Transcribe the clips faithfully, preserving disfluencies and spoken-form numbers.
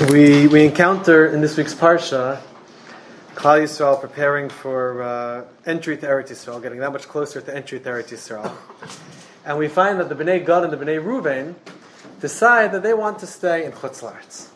We we encounter in this week's parsha Klal Yisrael preparing for uh, entry to Eretz Yisrael, getting that much closer to entry to Eretz Yisrael, and we find that the Bnei Gad and the Bnei Reuven decide that they want to stay in Chutz La'aretz.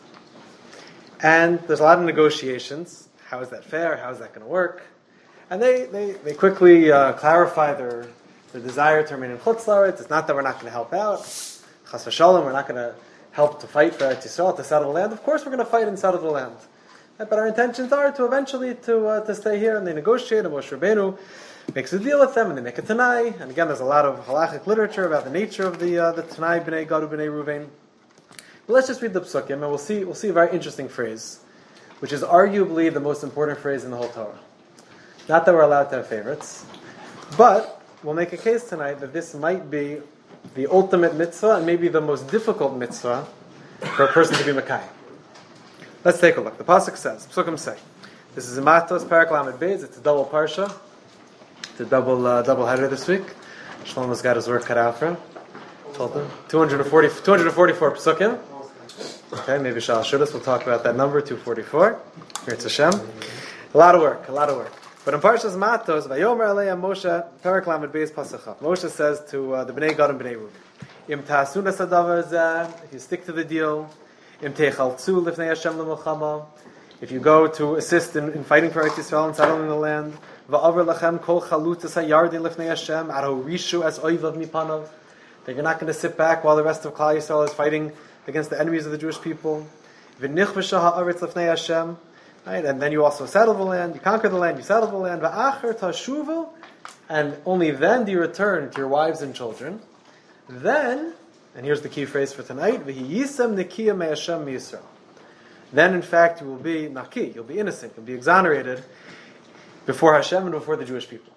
And there's a lot of negotiations. How is that fair? How is that going to work? And they they, they quickly uh, clarify their their desire to remain in Chutz La'aretz. It's not that we're not going to help out. Chas v'shalom, we're not going to help to fight for Eretz Yisrael, to settle the land. Of course we're going to fight and settle the land. But our intentions are to eventually to uh, to stay here, and they negotiate, and Moshe Rabbeinu makes a deal with them, and they make a Tanai. And again, there's a lot of halachic literature about the nature of the uh, the Tanai, Bnei Gad, Bnei Reuven. But let's just read the Psukim, and we'll see we'll see a very interesting phrase, which is arguably the most important phrase in the whole Torah. Not that we're allowed to have favorites, but we'll make a case tonight that this might be the ultimate mitzvah, and maybe the most difficult mitzvah for a person to be Makai. Let's take a look. The pasuk says, Psukim say, this is Matos Parak Lamed Beis. It's a double parsha. It's a double uh, double header this week. Shlomo's got his work cut out for him. Told him two hundred forty, two hundred forty-four psukim. Okay, maybe Shal Shudas will talk about that number, two forty-four. Here it's Hashem. A lot of work, a lot of work. But in Parshas Matos, Vayomer Aleya Moshe, Parak Lamed Beis Pasuk Chaf. Moshe says to uh, the Bnei Gad and Bnei Reuven, Im ta'asuna sadavar zeh, if you stick to the deal, Im teichaltzu lifnei Hashem l'milchama, if you go to assist in, in fighting for Eretz Yisrael and settling the land, va'aver lachem kol chalutas hayardi lifnei Hashem, aro rishu as oivav mipanav, that you're not going to sit back while the rest of Klal Yisrael is fighting against the enemies of the Jewish people. V'nichvesha ha'aretz lifnei Hashem, right? And then you also settle the land, you conquer the land, you settle the land, va'acher tashuvu, and only then do you return to your wives and children. Then, and here's the key phrase for tonight, V'hiyisem nekiya me'Hashem miYisrael. Then, in fact, you will be naki, you'll be innocent, you'll be exonerated before Hashem and before the Jewish people.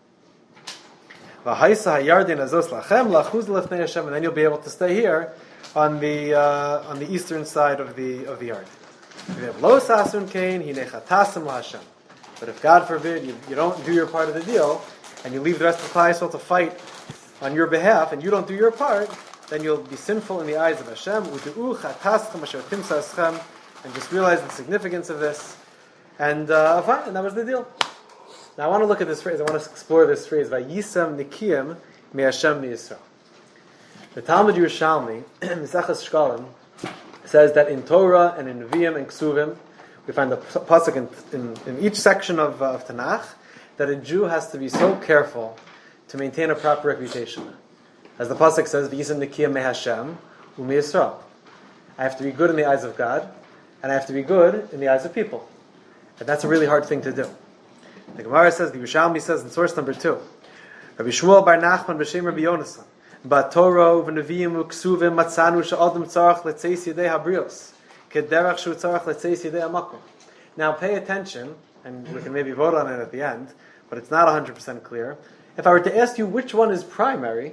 V'haisa hayardin azos lachem lachuz lefnei Hashem, and then you'll be able to stay here on the uh, on the eastern side of the of the yard. Lo sasun kain hinechatasim laHashem. But if God forbid you, you don't do your part of the deal, and you leave the rest of Klal Yisrael to fight on your behalf, and you don't do your part, then you'll be sinful in the eyes of Hashem. And just realize the significance of this. And uh, fine, and that was the deal. Now I want to look at this phrase. I want to explore this phrase. Vayisem nikiyim mi Hashem mi Yisrael. The Talmud Yerushalmi, Mesechus Shkalim, says that in Torah and in Nevi'im and Ksuvim, we find the pasuk in, in, in each section of, uh, of Tanakh, that a Jew has to be so careful to maintain a proper reputation. As the pasuk says, "V'yisem nikiyim me Hashem u'mi Yisrael." I have to be good in the eyes of God, and I have to be good in the eyes of people. And that's a really hard thing to do. The Gemara says, the Yerushalmi says in source number two, Rabbi Shmuel bar Nachman b'shem Rabbi Yonasan, Ba'Torah v'Nevi'im u'Ksuvim matzanu she'adam tzarach letzeis yedei habrios kederach shu tzarach letzeis yedei hamakom. Now pay attention, and we can maybe vote on it at the end, but it's not one hundred percent clear. If I were to ask you which one is primary,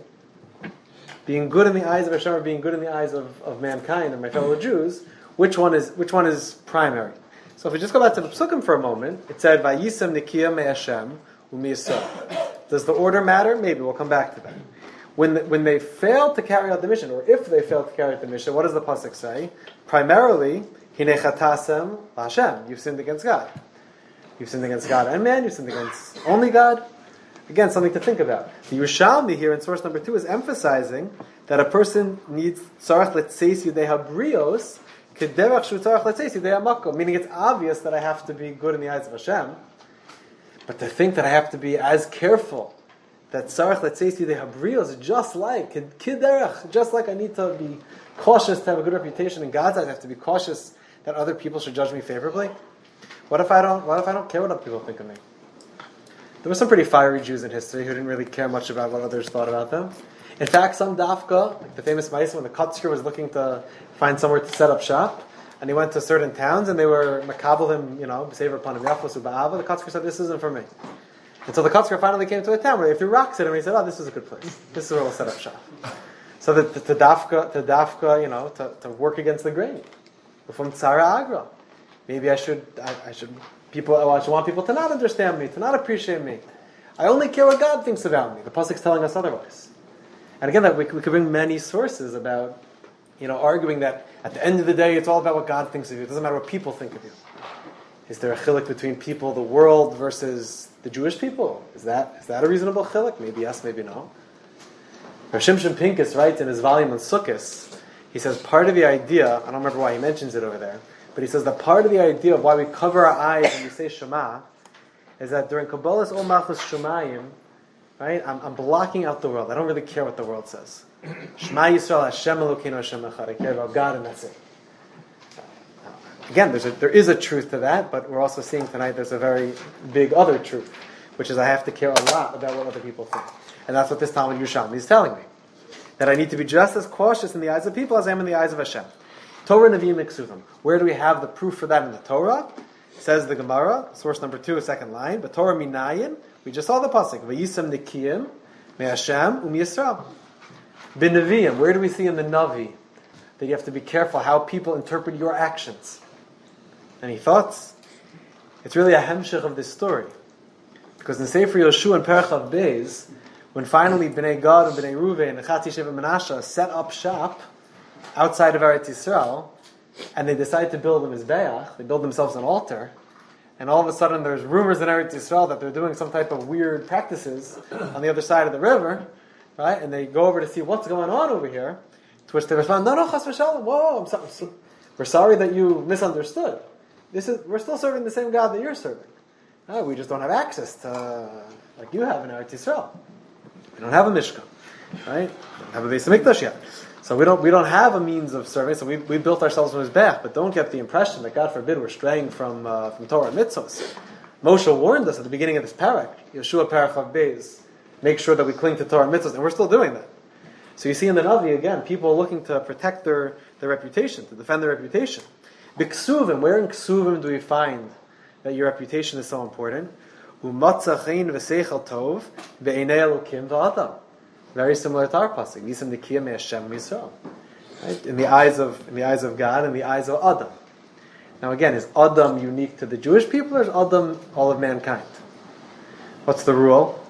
being good in the eyes of Hashem or being good in the eyes of, of mankind and my fellow Jews, which one is which one is primary? So if we just go back to the Psukim for a moment, it said, Vayisem nikiya me Hashem u'mi Yisrael. Does the order matter? Maybe, we'll come back to that. When, the, when they fail to carry out the mission, or if they fail to carry out the mission, what does the Pasuk say? Primarily, Hinechatasem Hashem. You've sinned against God. You've sinned against God and man, you've sinned against only God. Again, something to think about. The Yerushalmi here in source number two is emphasizing that a person needs tzarach letzeis yedei habrios kederach shu tzarach letzeis yedei hamakom. Meaning it's obvious that I have to be good in the eyes of Hashem, but to think that I have to be as careful that tzarach letzeis yedei habrios, just like kederach, just like I need to be cautious to have a good reputation in God's eyes, I have to be cautious that other people should judge me favorably. What if I don't? What if I don't care what other people think of me? There were some pretty fiery Jews in history who didn't really care much about what others thought about them. In fact, some dafka, like the famous Ma'aseh, when the Kotzker was looking to find somewhere to set up shop, and he went to certain towns, and they were makabel him, you know, b'sever upon him, yafos u'ba'ava, the Kotzker said, this isn't for me. And so the Kotzker finally came to a town where they threw rocks at him, and he said, oh, this is a good place. This is where we'll set up shop. So the, the, the dafka, the dafka, you know, to, to work against the grain. From Tzara Agra. Maybe I should, I, I should... People, I want people to not understand me, to not appreciate me. I only care what God thinks about me. The pasuk's telling us otherwise. And again, that we, we could bring many sources about you know, arguing that at the end of the day, it's all about what God thinks of you. It doesn't matter what people think of you. Is there a chiluk between people, the world, versus the Jewish people? Is that is that a reasonable chiluk? Maybe yes, maybe no. Rav Shimshon Pincus writes in his volume on Sukkos, he says part of the idea, I don't remember why he mentions it over there, but he says that part of the idea of why we cover our eyes when we say Shema is that during Kabbalah's Ol Malchus Shemayim, right, I'm, I'm blocking out the world. I don't really care what the world says. Shema Yisrael Hashem Elokeinu Hashem Echad. I care about God and that's it. Again, there's a, there is a truth to that, but we're also seeing tonight there's a very big other truth, which is I have to care a lot about what other people think. And that's what this Talmud Yerushalmi is telling me. That I need to be just as cautious in the eyes of people as I am in the eyes of Hashem. Torah, Nevi'im, Ksuvim. Where do we have the proof for that in the Torah? Says the Gemara, source number two, second line, but Torah Minayin, we just saw the pasuk, Vayisam Nikiyim, Me Hashem, Um Yisrael. Bin Nevi'im, where do we see in the Navi that you have to be careful how people interpret your actions? Any thoughts? It's really a hemshech of this story. Because in Sefer Yoshua and Perchav Beis, when finally Bnei Gad and Bnei Ruvain and Chat Yishev and Menashe set up shop outside of Eretz Yisrael, and they decide to build a Mizbeach, they build themselves an altar, and all of a sudden there's rumors in Eretz Yisrael that they're doing some type of weird practices on the other side of the river, right? And they go over to see what's going on over here, to which they respond, no, no, chas v'shalom, whoa, I'm so, so, we're sorry that you misunderstood. This is we're still serving the same God that you're serving. Uh, we just don't have access to, uh, like you have in Eretz Yisrael. We don't have a Mishkan, right? We don't have a Beis Hamikdash yet. So we don't we don't have a means of serving. So we we built ourselves a Mizbeach, but don't get the impression that God forbid we're straying from uh, from Torah and mitzvos. Moshe warned us at the beginning of this parak, Yeshua Parachav Beis, make sure that we cling to Torah and mitzvos, and we're still doing that. So you see in the Navi again, people are looking to protect their, their reputation, to defend their reputation. B'ksuvim, where in Ksuvim do we find that your reputation is so important? U'matzachein v'seichel tov ve'enei elokim v'adam. Very similar to our pasuk. Nisam nikiyah me'Hashem Yisrael. Right? In the eyes of in the eyes of God, in the eyes of Adam. Now again, is Adam unique to the Jewish people, or is Adam all of mankind? What's the rule?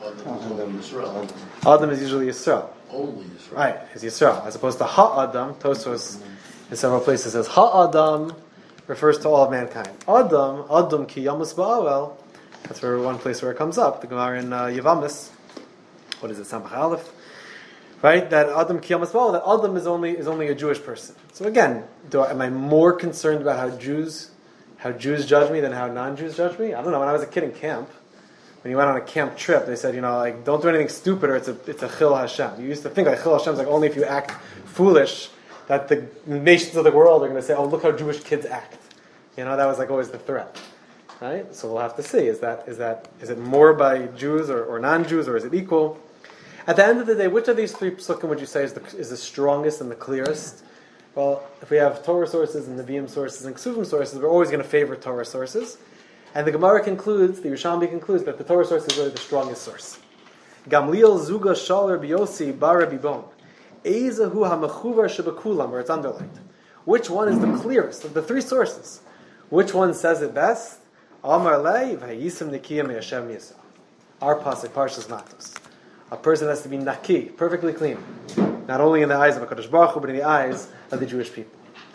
Adam is Yisrael. Adam is usually Yisrael. Only Yisrael. Right, is Yisrael, as opposed to Ha-Adam. Tosfos in several places says Ha-Adam refers to all of mankind. Adam, Adam ki yamus ba'awel. That's where one place where it comes up. The Gemara in uh, Yavamis. What is it? Samach Aleph. Right, that Adam ki yamus ba'awel. That Adam is only is only a Jewish person. So again, do I, am I more concerned about how Jews how Jews judge me than how non-Jews judge me? I don't know. When I was a kid in camp, when you went on a camp trip, they said, you know, like don't do anything stupid, or it's a it's a chil Hashem. You used to think like chil Hashem is like only if you act foolish, that the nations of the world are going to say, oh, look how Jewish kids act. You know, that was like always the threat. Right? So we'll have to see. Is that is that is it more by Jews or, or non-Jews, or is it equal? At the end of the day, which of these three psukim would you say is the is the strongest and the clearest? Well, if we have Torah sources and Nevi'im sources and Ksuvim sources, we're always going to favor Torah sources. And the Gemara concludes, the Yerushalmi concludes, that the Torah source is really the strongest source. Gamliel Zuga Shal Rabbi Yossi Bar Rabbi Bon. Ezahu HaMechuvar Shebekulam, where it's underlined. Which one is the clearest of the three sources? Which one says it best? Amar Lei V'Hayisim Nikiyah Me'Hashem Yisrael. Our pasuk, Parshas Matos. A person has to be naki, perfectly clean. Not only in the eyes of HaKadosh Baruch Hu, but in the eyes of the Jewish people.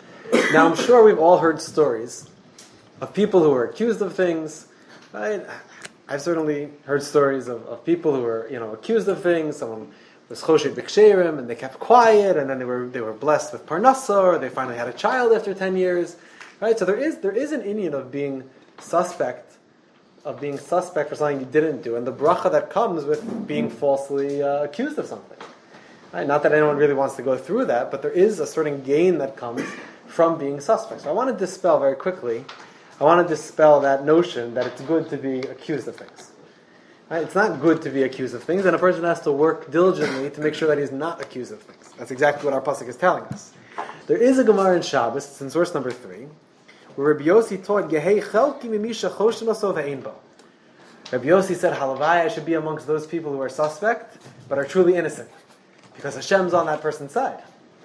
Now I'm sure we've all heard stories of people who were accused of things, right? I've certainly heard stories of, of people who were, you know, accused of things. Someone was choshet b'ksherim, and they kept quiet, and then they were they were blessed with parnasa, or they finally had a child after ten years, right? So there is there is an inyan of being suspect, of being suspect for something you didn't do, and the bracha that comes with being falsely uh, accused of something. Right? Not that anyone really wants to go through that, but there is a certain gain that comes from being suspect. So I want to dispel very quickly. I want to dispel that notion that it's good to be accused of things. Right? It's not good to be accused of things, and a person has to work diligently to make sure that he's not accused of things. That's exactly what our pasuk is telling us. There is a Gemara in Shabbos, it's in source number three, where Rabbi Yossi taught, Gehei chelki mimisha choshen oso ve'ein bo. Rabbi Yossi said, Halavai, I should be amongst those people who are suspect, but are truly innocent, because Hashem's on that person's side.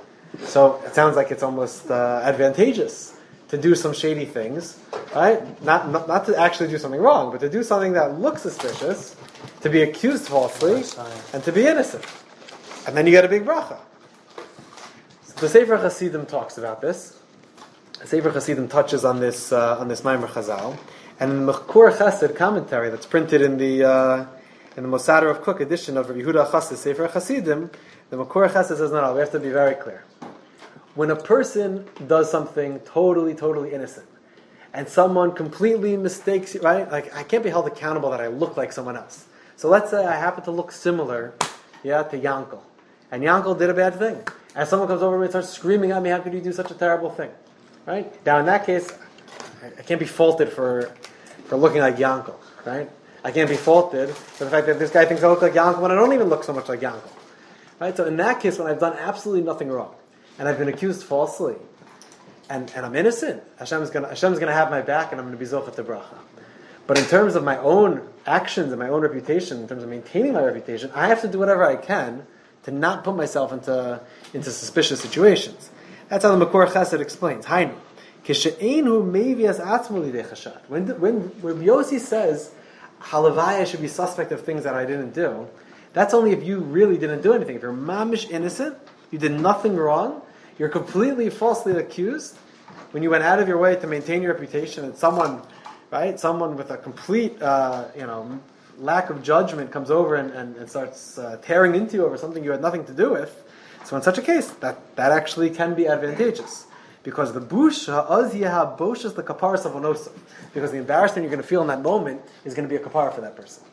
So it sounds like it's almost uh, advantageous to do some shady things, right? Not, not not to actually do something wrong, but to do something that looks suspicious, to be accused falsely, and to be innocent. And then you get a big bracha. the Sefer Hasidim talks about this. The Sefer Hasidim touches on this uh, on this Maimer Chazal, and in the Mechkur Chesed commentary that's printed in the uh, in the Mosader of Cook edition of Rabbi Yehuda Chassid Sefer Hasidim, the Mechkur Chesed says, no, no, we have to be very clear. When a person does something totally, totally innocent, and someone completely mistakes you, right? Like, I can't be held accountable that I look like someone else. So let's say I happen to look similar, yeah, to Yankel, and Yankel did a bad thing, and someone comes over to me and starts screaming at me, how could you do such a terrible thing? Right? Now, in that case, I can't be faulted for for looking like Yankel, right? I can't be faulted for the fact that this guy thinks I look like Yankel when I don't even look so much like Yankel. Right? So in that case, when I've done absolutely nothing wrong, and I've been accused falsely, and, and I'm innocent, Hashem's gonna Hashem's gonna have my back, and I'm gonna be zochet to bracha. But in terms of my own actions and my own reputation, in terms of maintaining my reputation, I have to do whatever I can to not put myself into into suspicious situations. That's how the Makor Chesed explains. Hainu, kishe'enu mevias atzmo lidei chashad. When when when Yossi says halavaya should be suspect of things that I didn't do, that's only if you really didn't do anything. If you're mamish innocent, you did nothing wrong, you're completely falsely accused, when you went out of your way to maintain your reputation, and someone, right, someone with a complete, uh, you know, lack of judgment comes over and, and, and starts uh, tearing into you over something you had nothing to do with. So in such a case, that, that actually can be advantageous. Because the busha, az yeha boshas the kaparas of onosim. Because the embarrassment you're going to feel in that moment is going to be a kapara for that person.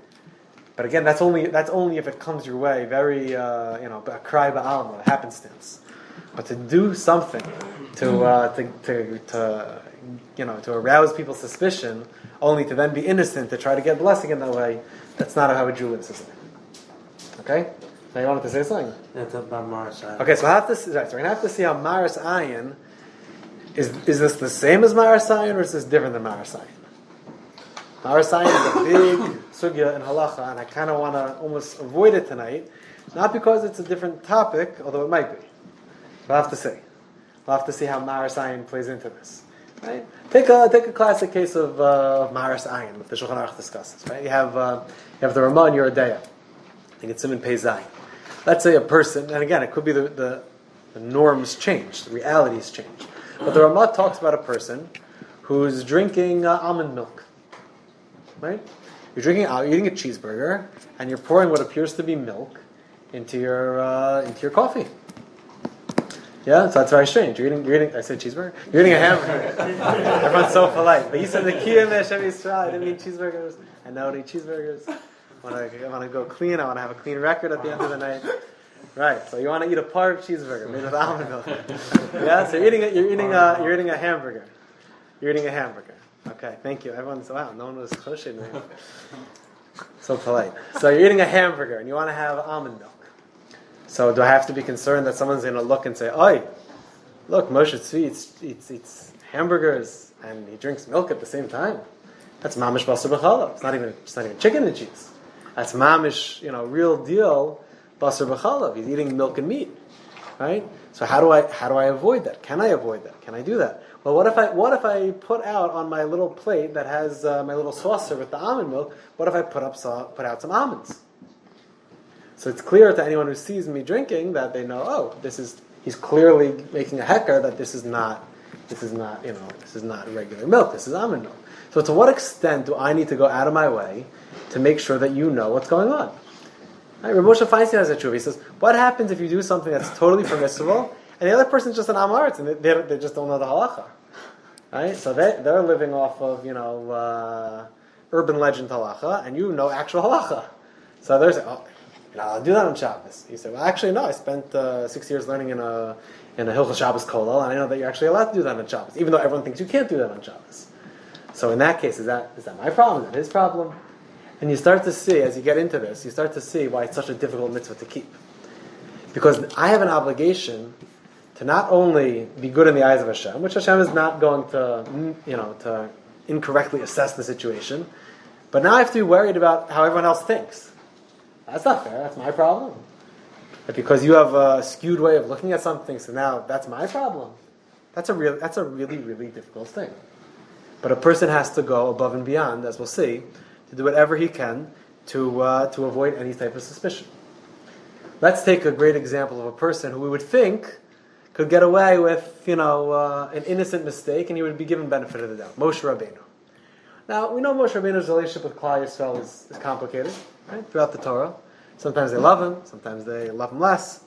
But again, that's only that's only if it comes your way, very, uh, you know, a cry ba'alma, a happenstance. But to do something to, uh, to, to, to, you know, to arouse people's suspicion, only to then be innocent, to try to get blessing in that way, that's not how a Jew lives, isn't it? Okay? Now you wanted to say something? That's about Maris Ayin. Okay, so, we'll have to see, right, so we're going to have to see how Maris Ayin, is is this the same as Maris Ayin, or is this different than Maris Ayin? Maris Ayin is a big sugya in halacha, and I kind of want to almost avoid it tonight, not because it's a different topic, although it might be. We'll have to see. We'll have to see how Maris Ayin plays into this. Right? Take a take a classic case of uh, Maris Ayin, that the Shulchan Aruch discusses. Right? You have uh, you have the Ramah and Yerodea. I think it's Siman Pei Zayin. Let's say a person, and again, it could be the, the, the norms change, the realities change. But the Ramah talks about a person who's drinking uh, almond milk. Right? You're drinking, you're eating a cheeseburger, and you're pouring what appears to be milk into your uh, into your coffee. Yeah, so that's very strange. You're eating, you're eating. I said cheeseburger. You're eating a hamburger. Everyone's so polite, but you said the kiyam Hashem Yisrael. I didn't eat cheeseburgers. I now eat cheeseburgers. I want to, I want to go clean. I want to have a clean record at the end of the night. Right. So you want to eat a parv cheeseburger made with almond milk. Yeah. So you're eating. A, you're eating a. You're eating a hamburger. You're eating a hamburger. Okay. Thank you. Everyone's wow. No one was kosher. So polite. So you're eating a hamburger and you want to have almond milk. So do I have to be concerned that someone's going to look and say, "Oi, look, Moshe Tzvi eats, eats, eats hamburgers and he drinks milk at the same time"? That's mamish basar b'chalav. It's not even it's not even chicken and cheese. That's mamish, you know, real deal basar b'chalav. He's eating milk and meat, right? So how do I how do I avoid that? Can I avoid that? Can I do that? Well, what if I what if I put out on my little plate that has uh, my little saucer with the almond milk? What if I put up put out some almonds? So it's clear to anyone who sees me drinking that they know, oh, this is he's clearly making a hecker that this is not this is not you know this is not regular milk. This is almond milk. So to what extent do I need to go out of my way to make sure that you know what's going on? Right? Rav Moshe Feinstein has a truth. He says, what happens if you do something that's totally permissible and the other person's just an amaretz and they, they just don't know the halacha? Right? So they, they're living off of, you know, uh, urban legend halacha and you know actual halacha. So they're saying, oh, you know, I'll do that on Shabbos. You say, well, actually, no, I spent uh, six years learning in a in a Hilchos Shabbos Kollel, and I know that you're actually allowed to do that on Shabbos, even though everyone thinks you can't do that on Shabbos. So in that case, is that is that my problem? Is that his problem? And you start to see, as you get into this, you start to see why it's such a difficult mitzvah to keep. Because I have an obligation to not only be good in the eyes of Hashem, which Hashem is not going to, you know, to incorrectly assess the situation, but now I have to be worried about how everyone else thinks. That's not fair. That's my problem. But because you have a skewed way of looking at something, so now that's my problem. That's a real. That's a really, really difficult thing. But a person has to go above and beyond, as we'll see, to do whatever he can to uh, to avoid any type of suspicion. Let's take a great example of a person who we would think could get away with, you know, uh, an innocent mistake, and he would be given benefit of the doubt. Moshe Rabbeinu. Now, we know Moshe Rabbeinu's relationship with Klal Yisrael is, is complicated, right? Throughout the Torah. Sometimes they love him, sometimes they love him less.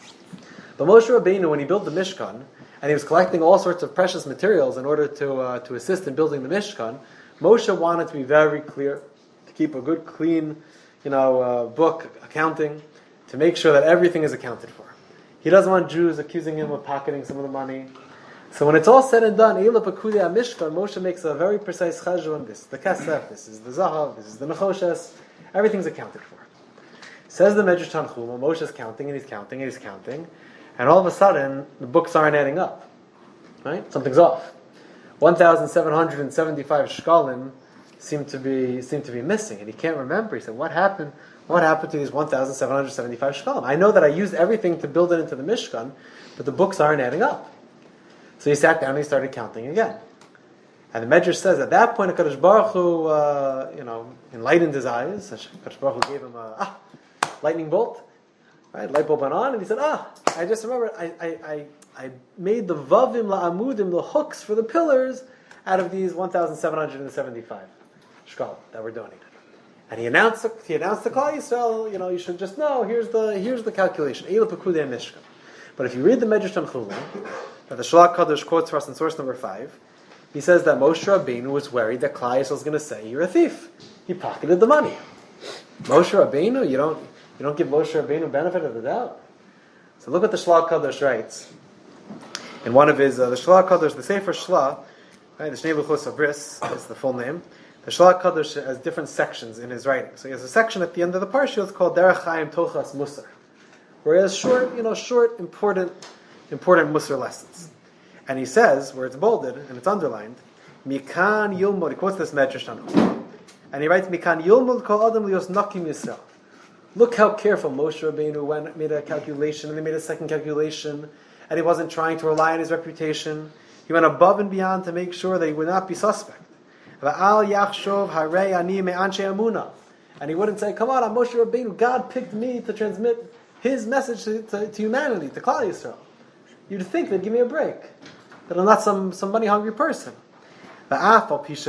But Moshe Rabbeinu, when he built the Mishkan, and he was collecting all sorts of precious materials in order to uh, to assist in building the Mishkan, Moshe wanted to be very clear, to keep a good, clean, you know, uh, book, accounting, to make sure that everything is accounted for. He doesn't want Jews accusing him of pocketing some of the money. So when it's all said and done, Eila Pekudei HaMishkan, Moshe makes a very precise cheshbon on this. The kesef, this is the zahav, this is the nechoshes, everything's accounted for. Says the Medrash Tanchuma, Moshe's counting and he's counting and he's counting, and all of a sudden, the books aren't adding up. Right? Something's off. one thousand seven hundred seventy-five shkalim seem to be seem to be missing, and he can't remember. He said, "What happened? What happened to these one thousand seven hundred seventy-five shkalim? I know that I used everything to build it into the Mishkan, but the books aren't adding up." So he sat down and he started counting again. And the Medrash says at that point, HaKadosh Baruch Hu, uh, you know, enlightened his eyes. HaKadosh Baruch Hu gave him a ah, lightning bolt. Right, light bulb went on, and he said, "Ah, I just remembered. I, I, I, I made the vavim la'amudim, the hooks for the pillars, out of these one thousand seven hundred seventy-five shkalim that were donated." And he announced, he announced to Klal Yisrael, you know, you should just know. Here's the, here's the calculation. Eila Pekudei HaMishkan. But if you read the Medrash Tanchuma, that the Shalach Kadosh quotes for us in source number five, he says that Moshe Rabbeinu was worried that Klal Yisrael was going to say, "You're a thief. He pocketed the money." Moshe Rabbeinu, you don't. You don't give Moshe Rabbeinu benefit of the doubt. So look what the Shalach Kadosh writes. In one of his, uh, the Shalach Kadosh, the Sefer Shla, right, the Shnei Luchos Abris is the full name. The Shalach Kadosh has different sections in his writing. So he has a section at the end of the parsha that's called Derech Chaim Tochas Musar, where he has short, you know, short, important, important Musar lessons. And he says, where it's bolded and it's underlined, Mikan Yilmod, he quotes this Medrash Tanchuma, and he writes, Mikan Yilmod Kol Adam Lios Nakim Yisrael. Look how careful Moshe Rabbeinu went, made a calculation, and they made a second calculation, and he wasn't trying to rely on his reputation. He went above and beyond to make sure that he would not be suspect. And he wouldn't say, "Come on, I'm Moshe Rabbeinu. God picked me to transmit His message to, to, to humanity, to Klal Yisrael." You'd think they'd give me a break, that I'm not some, some money-hungry person. Even though there's a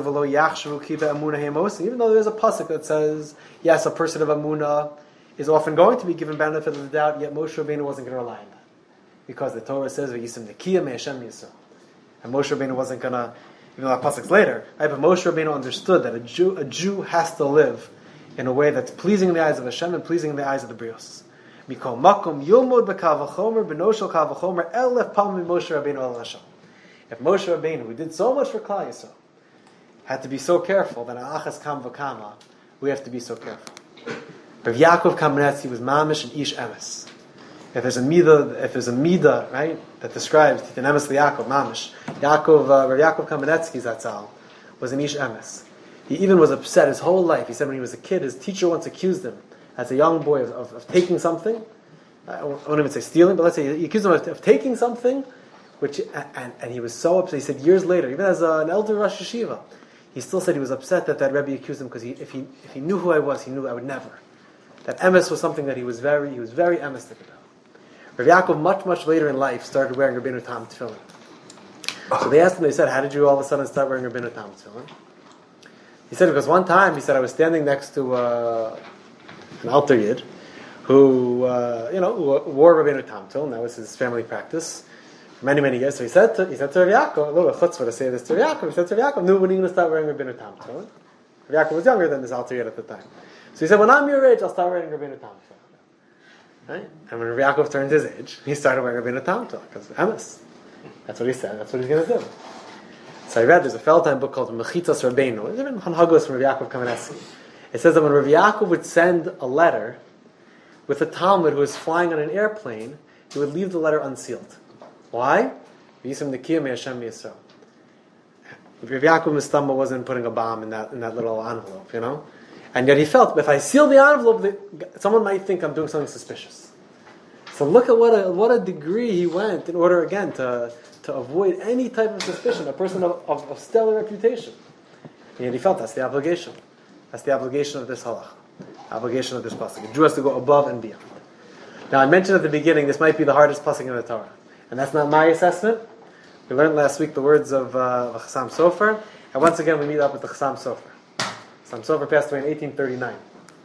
pasuk that says, yes, a person of Amunah is often going to be given benefit of the doubt, yet Moshe Rabbeinu wasn't going to rely on that. Because the Torah says, "V'yisem nekiyah me'Hashem Yisrael." And Moshe Rabbeinu wasn't going to, even though that pasuk's later, right? But Moshe Rabbeinu understood that a Jew, a Jew has to live in a way that's pleasing in the eyes of Hashem and pleasing in the eyes of the Brios. Mikol makom yomod b'kal v'chomer b'noshel kal v'chomer elef palmim Moshe Rabbeinu al Hashem. If Moshe Rabbeinu, who did so much for Klal Yisrael, had to be so careful, then Achas Kam V'Kama, we have to be so careful. Rav Yaakov Kamenetsky was mamish and ish emes. If there's a midah, if there's a midah, right, that describes Titan emes liYaakov mamish, Yaakov, uh, Rav Yaakov Kamenetsky Zatzal was an ish emes. He even was upset his whole life. He said when he was a kid, his teacher once accused him as a young boy of, of, of taking something. I won't even say stealing, but let's say he accused him of, of taking something. Which and, and he was so upset. He said years later, even as a, an elder Rosh Yeshiva, he still said he was upset that that Rebbe accused him because he, if he if he knew who I was, he knew I would never. That emes was something that he was very he was very emestic about. Rav Yaakov, much much later in life, started wearing Rabbeinu Tam tefillin. So they asked him. They said, "How did you all of a sudden start wearing Rabbeinu Tam tefillin?" He said, "Because one time," he said, "I was standing next to uh, an alter yid who uh, you know who wore Rabbeinu Tam tefillin. That was his family practice." Many, many years. So he said to, he said to Rav Yaakov, a little chutzpah to say this to Rav Yaakov, he said to Rav Yaakov, "No, when are you going to start wearing Rabbeinu Tam tefillin?" Rav Yaakov was younger than this alter yid at the time. So he said, "When I'm your age, I'll start wearing Rabbeinu Tam tefillin." Right? And when Rav Yaakov turned his age, he started wearing Rabbeinu Tam tefillin, because emes. That's what he said, that's what he's going to do. So I read, there's a Feldheim book called Mechitzas Rabbeinu. It's even Hanhagos from Rav Yaakov Kamenetsky. It says that when Rav Yaakov would send a letter with a Talmud who was flying on an airplane, he would leave the letter unsealed. Why? V'yisem nekiyah me'Hashem Yisrael. Rav Yaakov Mistama wasn't putting a bomb in that in that little envelope, you know, and yet he felt if I seal the envelope, someone might think I'm doing something suspicious. So look at what a what a degree he went in order again to to avoid any type of suspicion. A person of, of, of stellar reputation, and yet he felt that's the obligation. That's the obligation of this halach, obligation of this pasuk. A Jew has to go above and beyond. Now I mentioned at the beginning this might be the hardest pasuk in the Torah. And that's not my assessment. We learned last week the words of uh, Chassam Sofer, and once again we meet up with the Chassam Sofer. Chassam Sofer passed away in eighteen thirty-nine.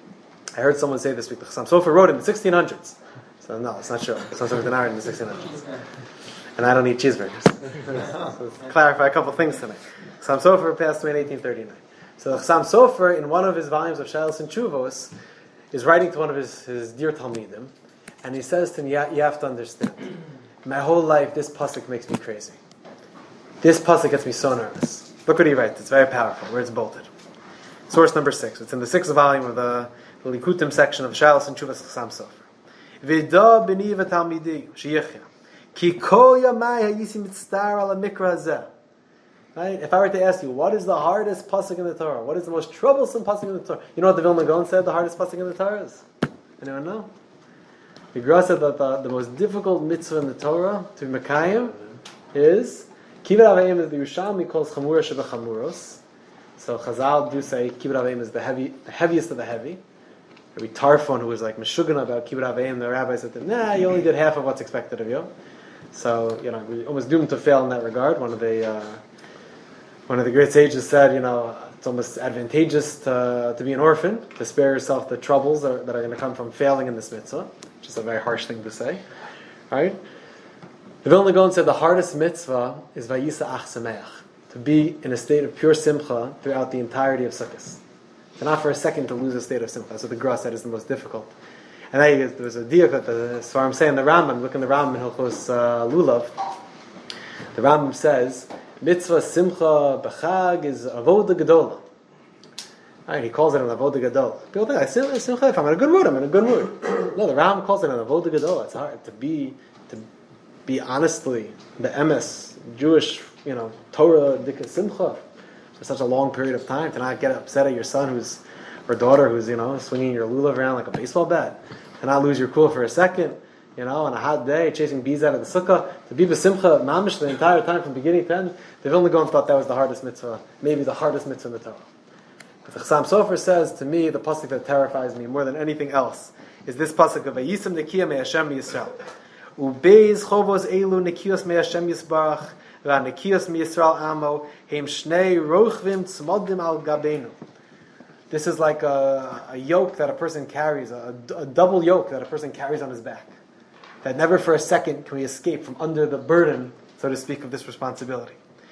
I heard someone say this week, the Chassam Sofer wrote in the sixteen hundreds. So no, it's not true. Chassam Sofer did not write in the sixteen hundreds. And I don't eat cheeseburgers. So let's clarify a couple things tonight. Chassam Sofer passed away in eighteen thirty-nine. So the Chassam Sofer, in one of his volumes of Shalos and Chuvos, is writing to one of his, his dear Talmidim, and he says to him, you, you have to understand, my whole life this pasuk makes me crazy. This pasuk gets me so nervous. Look what he writes. It's very powerful, where it's bolted. Source number six. It's in the sixth volume of the, the Likutim section of Shalos and Chuvas Chassam Sofer. V'da b'ni v'talmidi sheyichya ki kol yamai hayisi mitztar ala mikra hazeh. Right? If I were to ask you, what is the hardest pasuk in the Torah? What is the most troublesome pasuk in the Torah? You know what the Vilna Gaon said the hardest pasuk in the Torah is? Anyone know? The Gra said that the, the most difficult mitzvah in the Torah to be Mekayim is Kibbud Avayim is the Yerushalmi calls Chamura Sheba Chamuros. So Chazal do say Kibbud Avayim is the heavy, the heaviest of the heavy. Rabbi Tarfon, who was like Meshuggah about Kibbud Avayim, the rabbi said, nah, you only did half of what's expected of you. So, you know, we're almost doomed to fail in that regard. One of the uh, one of the great sages said, you know, it's almost advantageous to, to be an orphan, to spare yourself the troubles that are, that are going to come from failing in this mitzvah, which is a very harsh thing to say. Right? The Vilna Gaon said the hardest mitzvah is Vayisa Ach Sameach, to be in a state of pure simcha throughout the entirety of Sukkot. And not for a second to lose a state of simcha. That's what the Gra said is the most difficult. And then there was a diak that the Svarim say in the Rambam, look in the Rambam in Hilchos uh, Lulav, the Rambam says, mitzvah simcha b'chag is avoda gedola. Right, he calls it an avoda gedola. People think, I simcha if I'm in a good mood, I'm in a good mood. No, the Rambam calls it an avoda gedola. It's hard to be, to be honestly the emes, Jewish, you know, Torah dika simcha for such a long period of time, to not get upset at your son who's, or daughter who's, you know, swinging your lulav around like a baseball bat, to not lose your cool for a second, you know, on a hot day, chasing bees out of the sukkah, to be b'simcha mamish the entire time from beginning to end. The Vilna Gaon thought that was the hardest mitzvah, maybe the hardest mitzvah in the Torah. But the Chassam Sofer says, to me, the pasuk that terrifies me more than anything else is this pasuk of Vayisem Nekiya Me Hashem Yisrael. Ubeiz chovos elu nekiyos me Hashem Yisbarach va nekiyos me Yisrael amo heim shnei rochvim tzmodim al gabenu. This is like a, a yoke that a person carries, a, a double yoke that a person carries on his back. That never for a second can we escape from under the burden, so to speak, of this responsibility.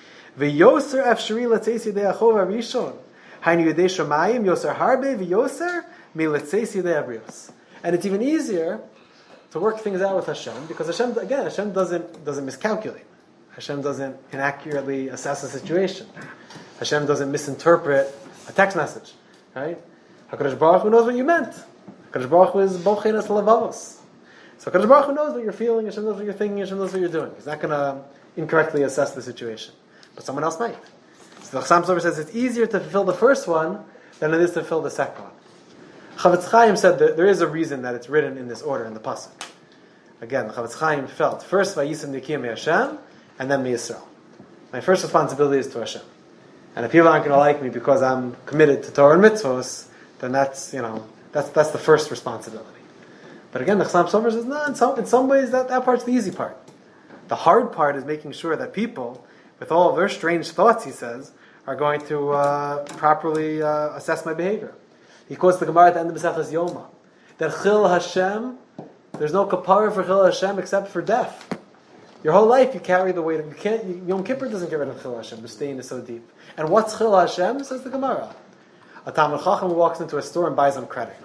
V'yoser afshari letzeis yidei achov harishon hainu yidei shamayim yoser harbe v'yoser mi letzeis yidei abrios. And it's even easier to work things out with Hashem, because Hashem, again, Hashem doesn't doesn't miscalculate. Hashem doesn't inaccurately assess a situation. Hashem doesn't misinterpret a text message. Right? HaKadosh Baruch Hu knows what you meant. HaKadosh Baruch Hu is bochenas levavos. So HaKadosh Baruch Hu knows what you're feeling, Hashem knows what you're thinking, Hashem knows what you're doing. He's not going to incorrectly assess the situation. But someone else might. So the Chassam Sofer says it's easier to fulfill the first one than it is to fulfill the second one. Chavetz Chaim said that there is a reason that it's written in this order in the pasuk. Again, the Chavetz Chaim felt first Vayisem Nekiya Me Hashem, and then Me Yisrael. My first responsibility is to Hashem. And if people aren't going to like me because I'm committed to Torah and mitzvos, then that's, you know, that's that's the first responsibility. But again, the Chassam Sofer says, no, in some, in some ways that, that part's the easy part. The hard part is making sure that people, with all of their strange thoughts, he says, are going to uh, properly uh, assess my behavior. He quotes the Gemara at the end of Maseches Yoma, that Chil Hashem, there's no kapara for Chil Hashem except for death. Your whole life you carry the weight of, you can't, you, Yom Kippur doesn't get rid of Chil Hashem, the stain is so deep. And what's Chil Hashem, says the Gemara? A Talmid Chacham walks into a store and buys on credit.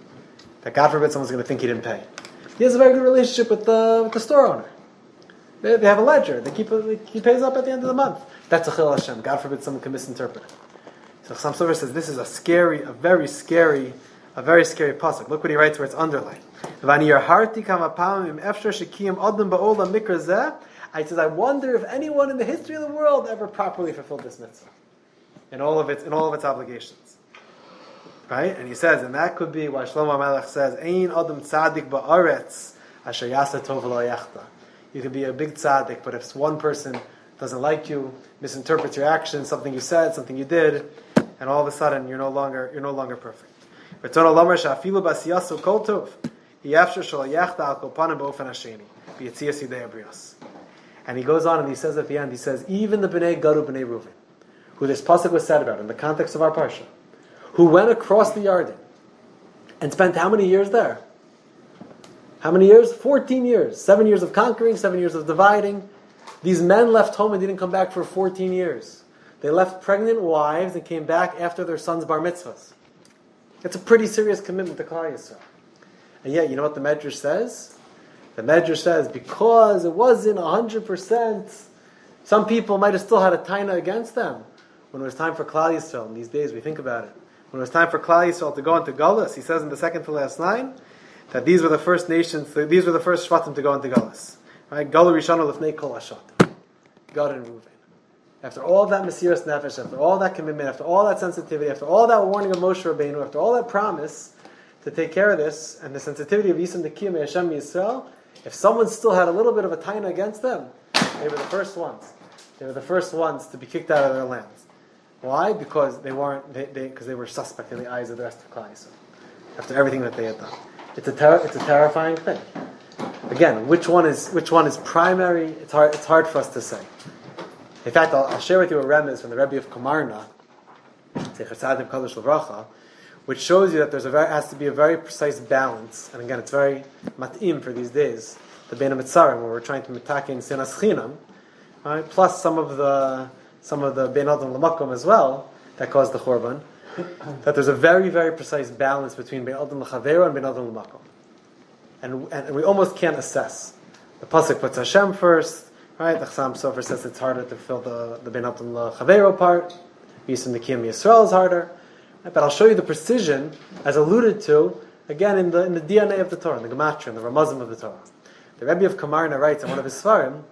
That God forbid someone's going to think he didn't pay. He has a very good relationship with the, with the store owner. They, they have a ledger. They keep he pays up at the end of the month. That's a Chil Hashem. God forbid someone can misinterpret it. So Chassam Sofer says this is a scary, a very scary, a very scary pasuk. Look what he writes where it's underlined. I says, I wonder if anyone in the history of the world ever properly fulfilled this mitzvah in all of its in all of its obligations. Right? And he says, and that could be why Shlomo Melech says, Ein Adam Tzadik Ba'aretz Asher Yasa Tov Lo Yachta. You can be a big tzaddik, but if one person doesn't like you, misinterprets your actions, something you said, something you did, and all of a sudden you're no longer you're no longer perfect. V'tono Lomer Shafilu Basiyasu Kol Tov Yafshir Shol Yachta Al Kol Panim Ba'ofen Hasheni B'Yetzias Yidei Abrios. And he goes on and he says at the end, he says, even the Bnei Gadu Bnei Reuven, who this pasuk was said about in the context of our parsha, who went across the Yarden and spent how many years there? How many years? fourteen years. Seven years of conquering, seven years of dividing. These men left home and didn't come back for fourteen years. They left pregnant wives and came back after their sons' bar mitzvahs. It's a pretty serious commitment to Klal Yisrael. And yet, you know what the Medrash says? The Medrash says, because it wasn't one hundred percent, some people might have still had a taina against them. When it was time for Klal Yisrael, in these days we think about it, when it was time for Klal Yisrael to go into Galus, he says in the second to last line, that these were the first nations, these were the first Shvatim to go into Galus. Right? Galu Rishonu Lefnei Kol Hashatim. Gad and Reuven. After all that Mesiras Nefesh, after all that commitment, after all that sensitivity, after all that warning of Moshe Rabbeinu, after all that promise to take care of this, and the sensitivity of Yisam Nekiyah Hashem Yisrael, if someone still had a little bit of a taina against them, they were the first ones. They were the first ones to be kicked out of their lands. Why? Because they weren't, they, they, because they were suspect in the eyes of the rest of Klal Yisrael. After everything that they had done, it's a ter- it's a terrifying thing. Again, which one is which one is primary? It's hard. It's hard for us to say. In fact, I'll, I'll share with you a remez from the Rebbe of Kamarna, Zecher Tzadik Kadosh Levracha, which shows you that there's a very, has to be a very precise balance. And again, it's very mat'im for these days. The Bein HaMetzarim, where we're trying to mitakin sinas chinam, right? Plus some of the some of the Bein Adam L'makom as well that caused the Churban. That there's a very very precise balance between Bein Adam L'chavero and Bein Adam L'makom. And, and we almost can't assess. The pasuk puts Hashem first, right? The Chassam Sofer says it's harder to fill the the Ben Adam L'Chavero part. Yisam Nekiyah Yisrael is harder. Right? But I'll show you the precision, as alluded to, again in the in the D N A of the Torah, in the Gematria, in the Ramazim of the Torah. The Rebbe of Kamarna writes in one of his Svarim,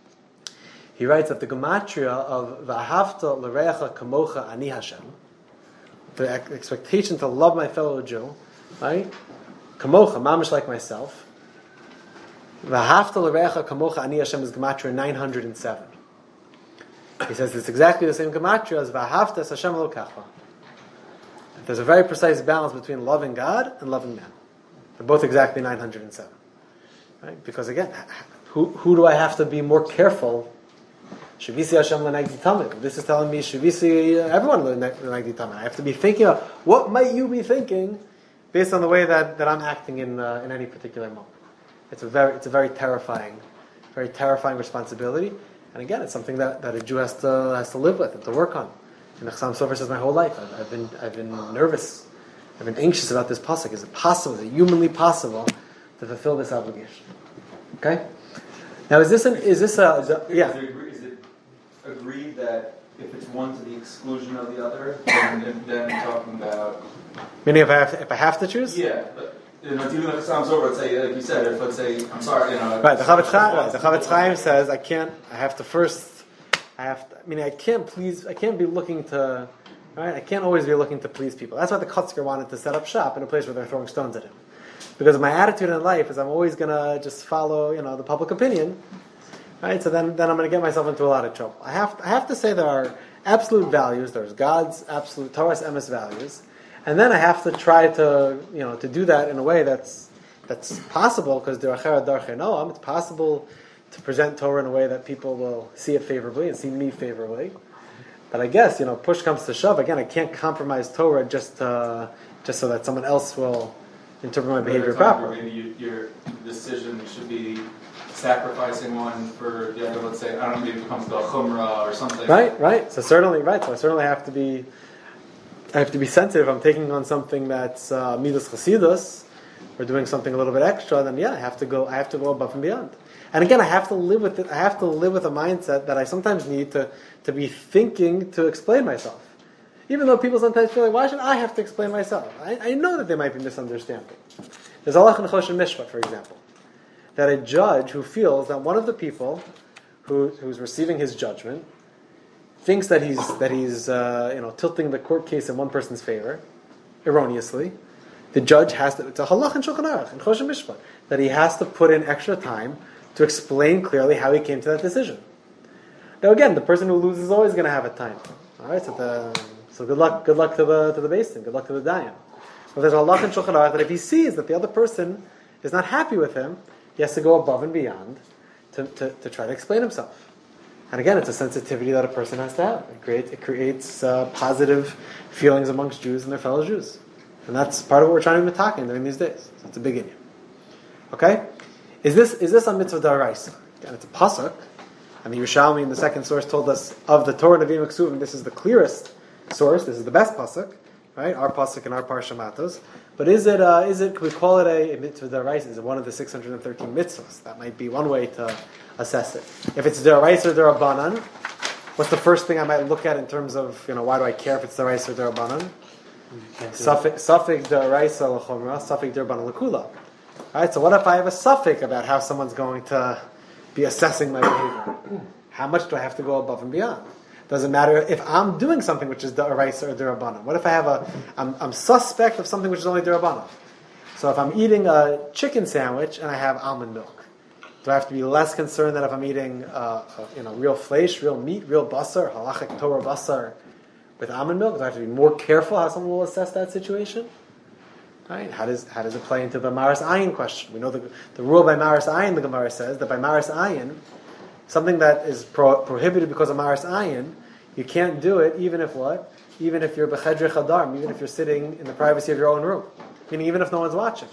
he writes that the Gematria of V'ahavta l'reacha kamocha ani Hashem, the expectation to love my fellow Jew, right? Kamocha, mamish like myself. V'ahavta l'reacha kamocha ani Hashem is Gematria nine hundred seven. He says it's exactly the same Gematria as V'ahavta es Hashem elokecha. There's a very precise balance between loving God and loving man. They're both exactly nine hundred seven. Right? Because again, who who do I have to be more careful? Shavisi Hashem l'nagdi tamid. This is telling me Shavisi everyone l'nagdi tamid. I have to be thinking of what might you be thinking based on the way that, that I'm acting in uh, in any particular moment. It's a very it's a very terrifying, very terrifying responsibility. And again, it's something that, that a Jew has to has to live with and to work on. And the Chassam Sofer says, my whole life I've, I've been I've been nervous, I've been anxious about this pasuk. Is it possible? Is it humanly possible to fulfill this obligation? Okay. Now, is this an is this a is a, yeah? Is it, agree, is it agreed that if it's one to the exclusion of the other, then, then talking about Meaning, if I have to, if I have to choose? Yeah, but you know, even if it sounds over, let's say, like you said, if let's say, I'm sorry, you know. Right. The Chavetz Chaim, right, the Chavetz Chaim says, I can't. I have to first. I have. To, I mean, I can't please. I can't be looking to. Right. I can't always be looking to please people. That's why the Kotzker wanted to set up shop in a place where they're throwing stones at him. Because my attitude in life is I'm always gonna just follow, you know, the public opinion. Right. So then, then I'm gonna get myself into a lot of trouble. I have. I have to say there are absolute values. There's God's absolute Torah's emes values. And then I have to try to, you know, to do that in a way that's that's possible, because it's possible to present Torah in a way that people will see it favorably and see me favorably. But I guess, you know, push comes to shove. Again, I can't compromise Torah just uh, just so that someone else will interpret my behavior properly. Maybe you, your decision should be sacrificing one for the other. Let's say, I don't know, maybe it comes to a chumrah or something. Right, right. So certainly, right. So I certainly have to be. I have to be sensitive. I'm taking on something that's uh, midas chasidus. We're doing something a little bit extra. Then yeah, I have to go. I have to go above and beyond. And again, I have to live with it. I have to live with a mindset that I sometimes need to, to be thinking to explain myself. Even though people sometimes feel like, why should I have to explain myself? I, I know that they might be misunderstanding. There's Allah in Choshen Mishpat, for example, that a judge who feels that one of the people who who's receiving his judgment thinks that he's that he's uh, you know tilting the court case in one person's favor, erroneously, the judge has to. It's a halach in Shulchan Aruch in Choshen Mishpat that he has to put in extra time to explain clearly how he came to that decision. Now, again, the person who loses is always going to have a time. All right, so the, so good luck, good luck to the to the basin, good luck to the dayan. But there's a halach in Shulchan Aruch that if he sees that the other person is not happy with him, he has to go above and beyond to, to, to try to explain himself. And again, it's a sensitivity that a person has to have. It creates, it creates uh, positive feelings amongst Jews and their fellow Jews. And that's part of what we're trying to be talking during these days. So it's a big inyan. Okay? Is this is this a mitzvah d'oraisa? Again, it's a pasuk. And the Yerushalmi in the second source told us of the Torah Nevi'im Ksuvim, this is the clearest source, this is the best pasuk, right? Our pasuk and our parsha matos. But is it, uh, is it, can we call it a, a mitzvah d'oraisa? Is it one of the six hundred thirteen mitzvahs? That might be one way to assess it. If it's d'oraisa or d'rabanan, what's the first thing I might look at in terms of, you know, why do I care if it's d'oraisa or d'rabanan? Suffix d'oraisa l'chomra, suffix d'rabanan l'kula. Right, so what if I have a suffix about how someone's going to be assessing my behavior? How much do I have to go above and beyond? Doesn't matter if I'm doing something which is d'oraisa or d'rabanan. What if I have a, I'm, I'm suspect of something which is only d'rabanan? So if I'm eating a chicken sandwich and I have almond milk, do I have to be less concerned than if I'm eating, uh, you know, real flesh, real meat, real basar, halachic Torah basar with almond milk? Do I have to be more careful how someone will assess that situation? Right? How does how does it play into the Maris Ayin question? We know the the rule by Maris Ayin, the Gemara says that by Maris Ayin, something that is pro- prohibited because of Maris Ayin, you can't do it even if what? Even if you're b'chedrei chadarm, even if you're sitting in the privacy of your own room, meaning even if no one's watching.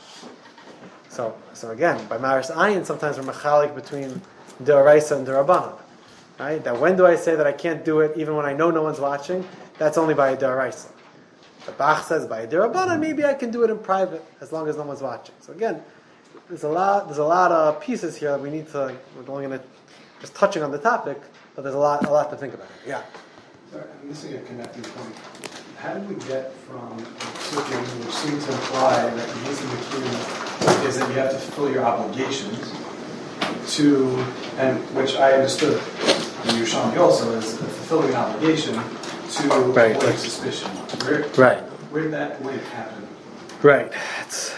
So so again, by Maris Ayin, sometimes we're mechalik between d'oraisa and d'rabanan. Right? That when do I say that I can't do it even when I know no one's watching? That's only by a d'oraisa. The Bach says by d'rabanan, maybe I can do it in private as long as no one's watching. So again, there's a lot there's a lot of pieces here that we need to. We're going to just touching on the topic, but there's a lot a lot to think about. Yeah. Sorry, I'm missing a connecting point. How did we get from Sukkim, which seems to imply that the use of the key is that you have to fulfill your obligations, to, and which I understood in Yerushalmi also as fulfilling an obligation to right. avoid suspicion. Where, right. Where did that link happen? Right. It's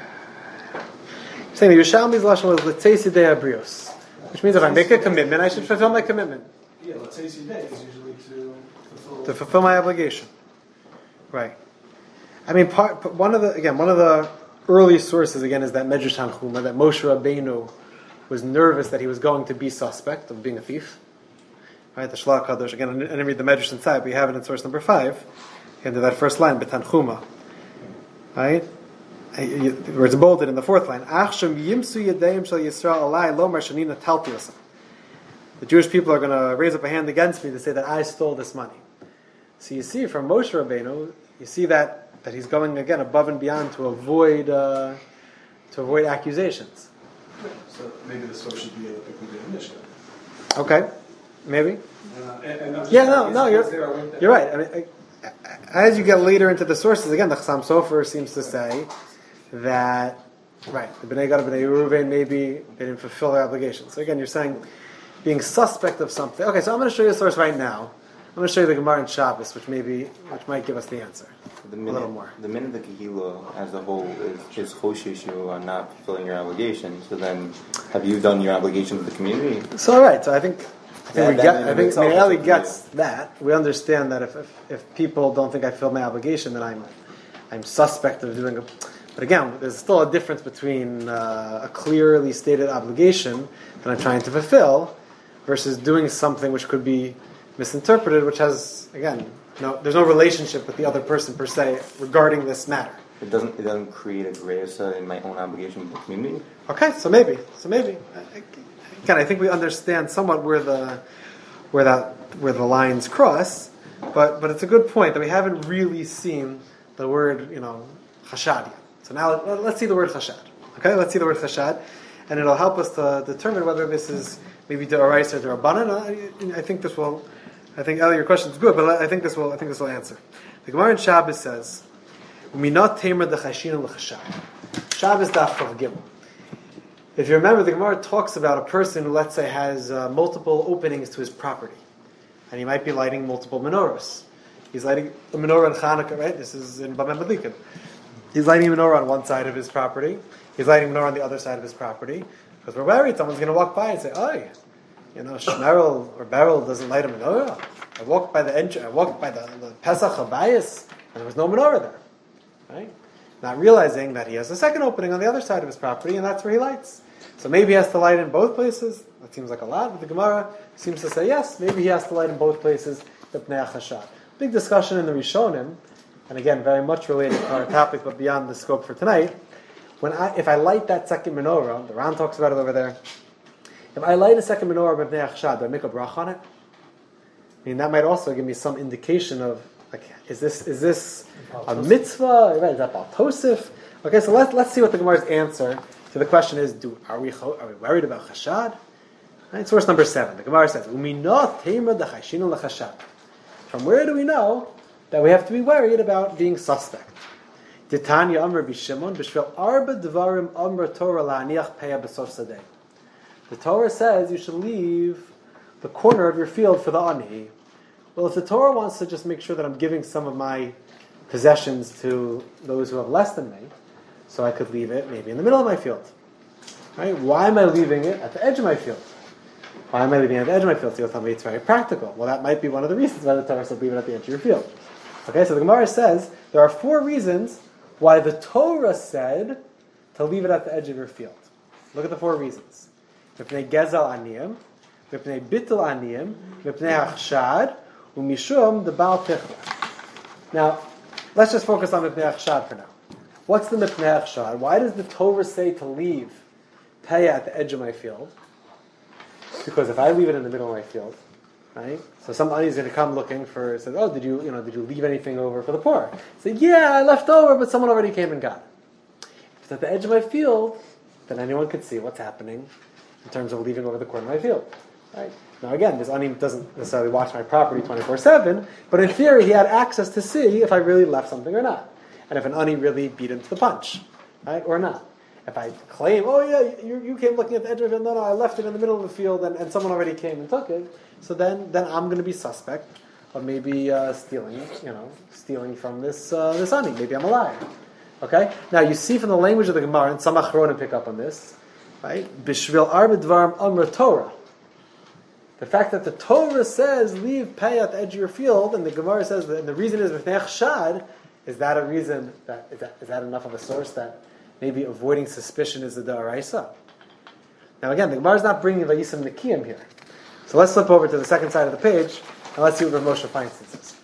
saying the Yerushalmi's lashon was l'tzeisi dei abrios, which means if I make a commitment, I should fulfill my commitment. Yeah, l'tzeisi dei is usually to fulfill to fulfill my obligation. Right. I mean, part, one of the again one of the early sources again is that Medrash Tanchuma that Moshe Rabbeinu was nervous that he was going to be suspect of being a thief. Right, the Shlach Kadosh again. I didn't read the Medrash inside, but we have it in source number five, into that first line, B'Tanchuma. Right, where it's bolded in the fourth line. Achshem yimsu yedeim shel Yisrael alai lo mar shanina talti osam. The Jewish people are going to raise up a hand against me to say that I stole this money. So you see from Moshe Rabbeinu, you see that, that he's going again above and beyond to avoid uh, to avoid accusations. So maybe the source should be a Pekudei Mishnah. Okay, maybe. Uh, and, and I'm just Yeah, no, is- no, is you're there a link there? you're right. I mean, I, as you get later into the sources, again, the Chassam Sofer seems to say that right, the Bnei Gad, Bnei Reuven, maybe they didn't fulfill their obligations. So again, you're saying being suspect of something. Okay, so I'm going to show you a source right now. I'm going to show you the Gemara in Shabbos, which maybe which might give us the answer. The a minute, little more. The minute the Kehillah as a whole is just choshish you on not fulfilling your obligation. So then, have you done your obligation to the community? So all right, so I think I think That- we that get. in I and think itself is Me'eli up to gets that. We understand that if, if if people don't think I feel my obligation, then I'm I'm suspect of doing a. But again, there's still a difference between uh, a clearly stated obligation that I'm trying to fulfill versus doing something which could be misinterpreted, which has again no there's no relationship with the other person per se regarding this matter. It doesn't. It doesn't create a greyasa in my own obligation to the community. Okay, so maybe, so maybe again, I think we understand somewhat where the where that where the lines cross, but but it's a good point that we haven't really seen the word you know chashad yet. So now let, let's see the word chashad. Okay, let's see the word chashad, and it'll help us to determine whether this is maybe d'oraisa or d'rabanan. I, I think this will. I think Eli, your question is good, but I think this will. I think this will answer. The Gemara in Shabbos says, "Minat tamer dechashina l'chashad." Shabbos daf chav gimel. If you remember, the Gemara talks about a person who, let's say, has uh, multiple openings to his property, and he might be lighting multiple menorahs. He's lighting a menorah in Hanukkah, right? This is in Bameh Madlikin. He's lighting a menorah on one side of his property. He's lighting a menorah on the other side of his property. Because we're worried someone's going to walk by and say, "Oh, you know, Shmerel or Beryl doesn't light a menorah. I walked by the entry, I walked by the, the Pesach Habayis, and there was no menorah there." Right? Not realizing that he has a second opening on the other side of his property, and that's where he lights. So maybe he has to light in both places. That seems like a lot, but the Gemara seems to say yes, maybe he has to light in both places, B'pnei HaChashad. Big discussion in the Rishonim, and again, very much related to our topic, but beyond the scope for tonight. When I, if I light that second menorah, the Ran talks about it over there, if I light a second menorah B'pnei HaChashad, do I make a brach on it? I mean, that might also give me some indication of, like, is this is this a mitzvah? Right, is that Baal Tosif? Okay, so let's let's see what the Gemara's answer to the question is. Do are we are we worried about chashad? Right, source number seven. The Gemara says, "Uminot tema dechashinu lechashad." From where do we know that we have to be worried about being suspect? Titania Amr b'Shimon b'shvel arba dvarim Amr Torah la'aniach peya b'sof sadeh. The Torah says you should leave the corner of your field for the ani. Well, if the Torah wants to just make sure that I'm giving some of my possessions to those who have less than me, so I could leave it maybe in the middle of my field. Right? Why am I leaving it at the edge of my field? Why am I leaving it at the edge of my field? So you'll tell me it's very practical. Well, that might be one of the reasons why the Torah said leave it at the edge of your field. Okay, so the Gemara says there are four reasons why the Torah said to leave it at the edge of your field. Look at the four reasons. Mipnei gezel aniyim, mipnei bitul aniyim, mipnei achshad, umishum the Baal Tichla. Now, let's just focus on mipnei achshad for now. What's the mipnei achshad? Why does the Torah say to leave payah at the edge of my field? Because if I leave it in the middle of my field, right? So some ani is going to come looking for, says, "Oh, did you, you know, did you leave anything over for the poor?" Say, "Yeah, I left over, but someone already came and got it." If it's at the edge of my field, then anyone could see what's happening in terms of leaving over the corner of my field, right? Now again, this ani doesn't necessarily watch my property twenty-four seven, but in theory, he had access to see if I really left something or not, and if an ani really beat him to the punch, right, or not. If I claim, oh yeah, you, you came looking at the edge of it, no, no, I left it in the middle of the field and, and someone already came and took it, so then, then I'm going to be suspect of maybe uh, stealing, you know, stealing from this uh, this ani. Maybe I'm a liar. Okay? Now you see from the language of the Gemara, and some Achronim pick up on this, right? Bishvil arba dvarim amr Torah. The fact that the Torah says, leave payah at the edge of your field, and the Gemara says, that, and the reason is v'nei chashad, is that a reason, that is, that is that enough of a source that maybe avoiding suspicion is the da'araisa? Now again, the Gemara is not bringing Vayisam Nikiyim here. So let's flip over to the second side of the page, and let's see what Rav Moshe Feinstein says.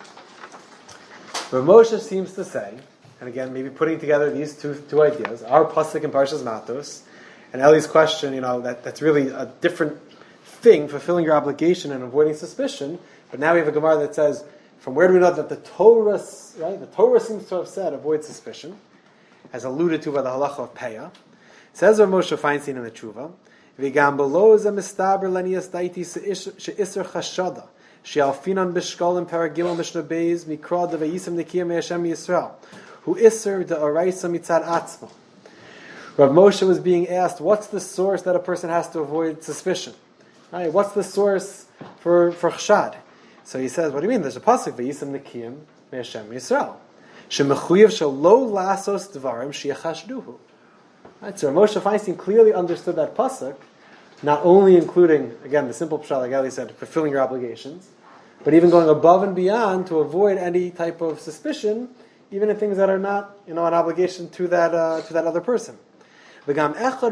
Rav Moshe seems to say, and again, maybe putting together these two two ideas, our pasuk in Parshas Matos, and Eli's question, you know, that, that's really a different thing, fulfilling your obligation and avoiding suspicion, but now we have a Gemara that says, from where do we know that the Torah, right, the Torah seems to have said, avoid suspicion, as alluded to by the halacha of Peah. Says Rav Moshe Feinstein in the Tshuva, V'gam below ze mistaber lanias daiti she'isr chashada she'alfinan b'shkolim paragimel mishnah beis mikra devayisam nikiyam me'Hashem Yisrael who isr de'oraisa mitzad atzma. Rav Moshe was being asked, what's the source that a person has to avoid suspicion? Right? What's the source for for chashad? So he says, what do you mean? There's a pasuk v'yisam nikiyam me'Hashem Yisrael. Shemechuyev shelo lasos dvarim she'achashduhu. Right, so Moshe Feinstein clearly understood that pasuk, not only including, again, the simple pshat, like Eli said, fulfilling your obligations, but even going above and beyond to avoid any type of suspicion, even in things that are not, you know, an obligation to that uh, to that other person. That's our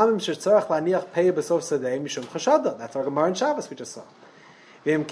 Gemara in Shabbos we just saw. So Rav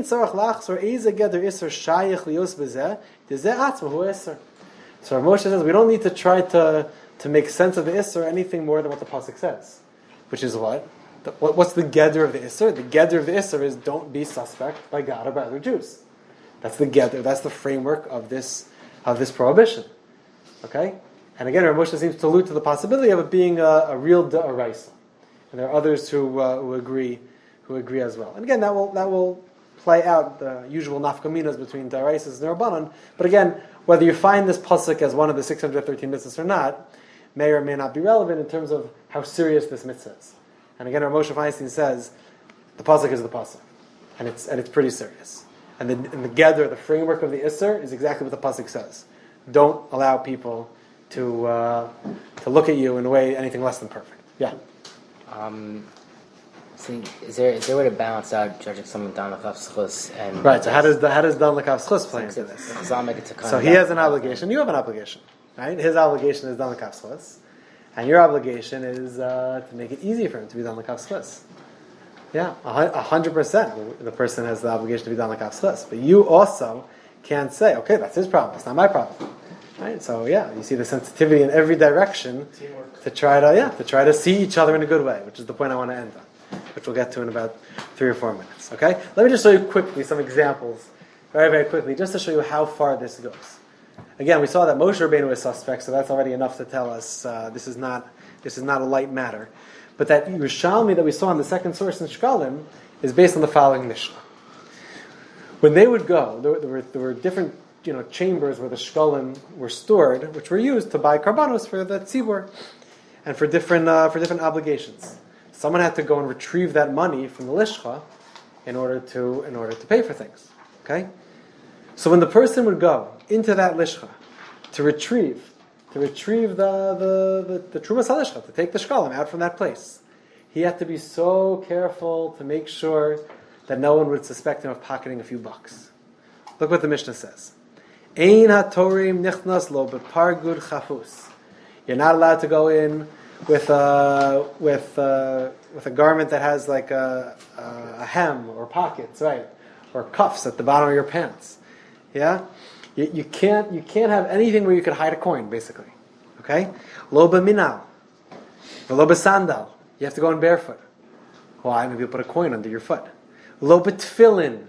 Moshe says we don't need to try to, to make sense of the Isser anything more than what the pasuk says, which is what? The, what what's the Geder of the Isser? The Geder of the Isser is don't be suspect by God or by other Jews. That's the Geder. That's the framework of this of this prohibition. Okay, and again, Rav Moshe seems to allude to the possibility of it being a, a real da'araisa, and there are others who uh, who agree. who agree as well. And again, that will that will play out the usual nafkaminas between daraisas and rabbanon. But again, whether you find this pasuk as one of the six hundred thirteen mitzvahs or not, may or may not be relevant in terms of how serious this mitzvah is. And again, Rav Moshe Feinstein says the pasuk is the pasuk, and it's and it's pretty serious. And the and the gather, the framework of the isser is exactly what the pasuk says. Don't allow people to uh, to look at you in a way anything less than perfect. Yeah. Um, So is there is there a way to balance out judging someone down the chus and right? So how does the, how does dan l'kav schus play into this? So he has an obligation. You have an obligation, right? His obligation is dan l'kav schus, and your obligation is uh, to make it easy for him to be dan l'kav schus. Yeah, a hundred percent. The person has the obligation to be done like Avsas. But you also can't say, okay, that's his problem. It's not my problem. Right? So yeah, you see the sensitivity in every direction to try to yeah to try to see each other in a good way, which is the point I want to end on, which we'll get to in about three or four minutes. Okay, let me just show you quickly some examples, very very quickly, just to show you how far this goes. Again, we saw that Moshe Rabbeinu was suspect, so that's already enough to tell us uh, this is not this is not a light matter. But that Yerushalmi that we saw in the second source in Shkalim is based on the following Mishnah. When they would go, there, there, were, there were different you know, chambers where the Shkalim were stored, which were used to buy karbanos for the tzibur and for different uh, for different obligations. Someone had to go and retrieve that money from the lishcha in order to in order to pay for things. Okay, so when the person would go into that lishcha to retrieve to retrieve the the the, the trumas halishcha, to take the shkalim out from that place, he had to be so careful to make sure that no one would suspect him of pocketing a few bucks. Look what the Mishnah says. Ein hatorim nichnas lo bepargud chafus. You're not allowed to go in with a with a, with a garment that has like a, a, a hem or pockets, right, or cuffs at the bottom of your pants. Yeah, you, you can't you can't have anything where you could hide a coin, basically. Okay, lo beminal, lo besandal. You have to go in barefoot. Why? Maybe you put a coin under your foot. Lo betfillin.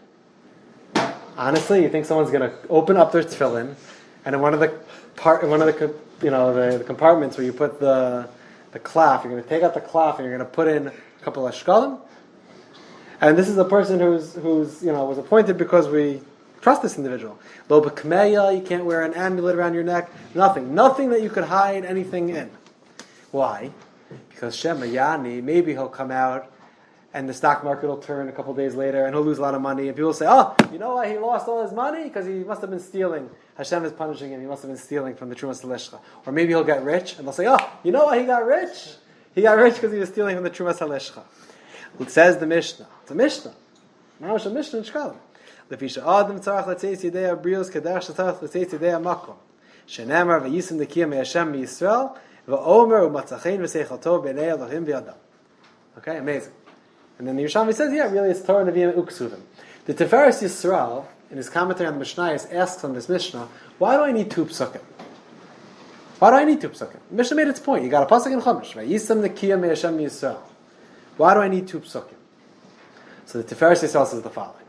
Honestly, you think someone's going to open up their tefillin, and in one of the part, in one of the you know the, the compartments where you put the the cloth, you're going to take out the cloth and you're going to put in a couple of shkalim. And this is a person who's who's you know was appointed because we trust this individual. Lo b'kmeya, you can't wear an amulet around your neck. Nothing, nothing that you could hide anything in. Why? Because Shema Yani, maybe he'll come out and the stock market will turn a couple days later, and he'll lose a lot of money. And people will say, "Oh, you know why he lost all his money? Because he must have been stealing. Hashem is punishing him. He must have been stealing from the Trumas Halishcha." Or maybe he'll get rich, and they'll say, "Oh, you know why he got rich? He got rich because he was stealing from the Trumas Halishcha." It says the Mishnah. It's a Mishnah. Now it's a Mishnah in Shkalim. Lefisha Adam tzarach letzeis yidei abrios kadesh tzarach letzeis yidei amakom. Shenemar v'yisim nekiyam me'Hashem miYisrael v'omer u'matzachein v'seichel tov b'nei Elohim v'yadam. Okay, amazing. And then the Yerushalmi says, yeah, really it's Torah, Nevi'im, and Uksuvim. The Tiferes Yisrael, in his commentary on the Mishnayos, asks on this Mishnah, why do I need two psukim? Why do I need two psukim? The Mishnah made its point. You got a pasuk in Chumash, right? Yisam Nekiya Me'Hashem Yisrael. Why do I need two psukim? So the Tiferes Yisrael says the following.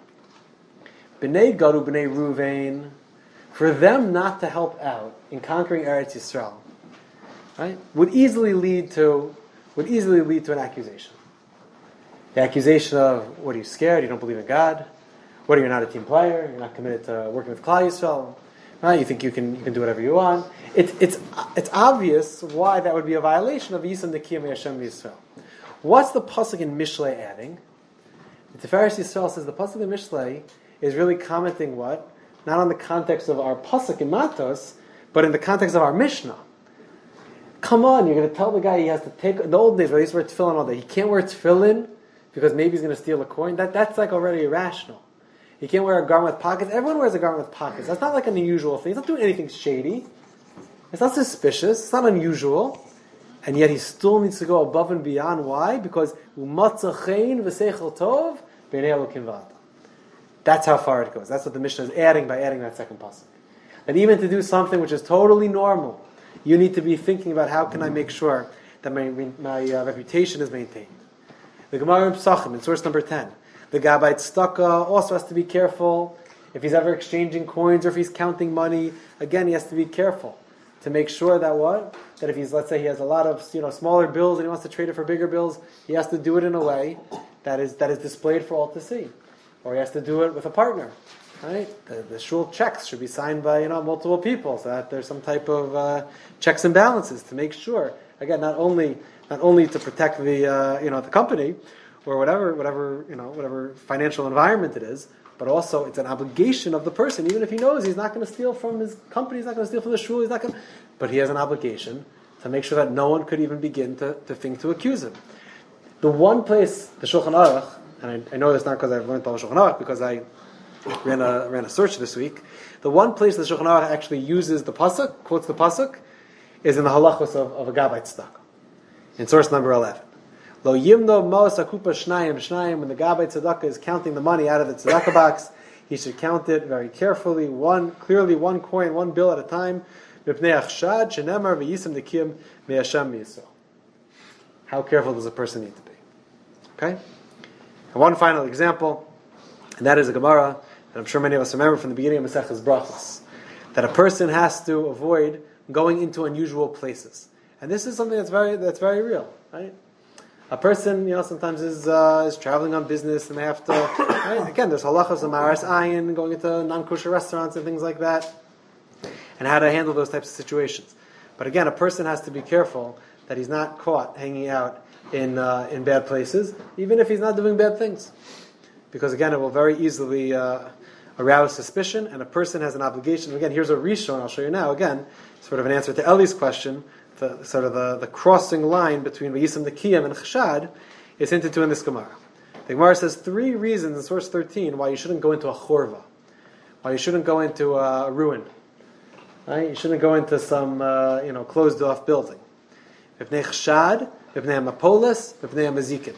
B'nei Gadu, B'nei Ruvain, for them not to help out in conquering Eretz Yisrael, right, would easily lead to, would easily lead to an accusation. The accusation of, what are you scared? You don't believe in God? What are you not a team player? You're not committed to working with Klal Yisrael? Right? You think you can you can do whatever you want? It, it's it's obvious why that would be a violation of Yisam Nekiyam Hashem Yisrael. What's the pasuk in Mishlei adding? The Tiferes Yisrael says the pasuk in Mishlei is really commenting what? Not on the context of our pasuk in Matos, but in the context of our Mishnah. Come on, you're going to tell the guy he has to take, in the old days where he used to wear tefillin all day, he can't wear tefillin because maybe he's going to steal a coin. That That's like already irrational. He can't wear a garment with pockets. Everyone wears a garment with pockets. That's not like an unusual thing. He's not doing anything shady. It's not suspicious. It's not unusual. And yet he still needs to go above and beyond. Why? Because umatzachein v'seichel tov b'nei Elokim v'adam. That's how far it goes. That's what the Mishnah is adding by adding that second pasuk. And even to do something which is totally normal, you need to be thinking about how can I make sure that my, my uh, reputation is maintained. The Gemara in Pesachim, in source number ten, the Gabbai Tzedakah also has to be careful. If he's ever exchanging coins or if he's counting money, again, he has to be careful to make sure that what? That if he's, let's say he has a lot of you know smaller bills and he wants to trade it for bigger bills, he has to do it in a way that is that is displayed for all to see. Or he has to do it with a partner. Right? The, the shul checks should be signed by you know multiple people, so that there's some type of uh, checks and balances to make sure. Again, not only not only to protect the uh, you know the company or whatever whatever you know whatever financial environment it is, but also it's an obligation of the person, even if he knows he's not going to steal from his company, he's not going to steal from the shul, he's not going. But he has an obligation to make sure that no one could even begin to, to think to accuse him. The one place the Shulchan Aruch, and I, I know this not because I've learned all Shulchan Aruch, because I ran a ran a search this week. The one place the Shulchan Aruch actually uses the pasuk, quotes the pasuk, is in the halachos of, of a Gabbai Tzedakah, in source number eleven. Lo yimno mos akupa shnayim shnayim. When the gabbai tzedakah is counting the money out of the tzedakah box, he should count it very carefully, one clearly, one coin, one bill at a time. Mipnei achshad shenemar v'yisem nekim me'ashem miyisrael. How careful does a person need to be? Okay? And one final example, and that is a Gemara that I'm sure many of us remember from the beginning of Maseches Brachos, that a person has to avoid going into unusual places. And this is something that's very that's very real, right? A person, you know, sometimes is uh, is traveling on business and they have to, right? Again, there's halachas of maras ayin, going into non-kosher restaurants and things like that, and how to handle those types of situations. But again, a person has to be careful that he's not caught hanging out in uh, in bad places, even if he's not doing bad things. Because again, it will very easily uh, arouse suspicion, and a person has an obligation. Again, here's a rishon, I'll show you now, again, sort of an answer to Eli's question, the, sort of the, the crossing line between Vayisam Nekiyim and Chashad is hinted to in this Gemara. The Gemara says three reasons in source thirteen why you shouldn't go into a chorva, why you shouldn't go into a ruin. Right? You shouldn't go into some uh, you know closed off building. V'pnei Chashad, v'pnei Mapolis, v'pnei Mazikin.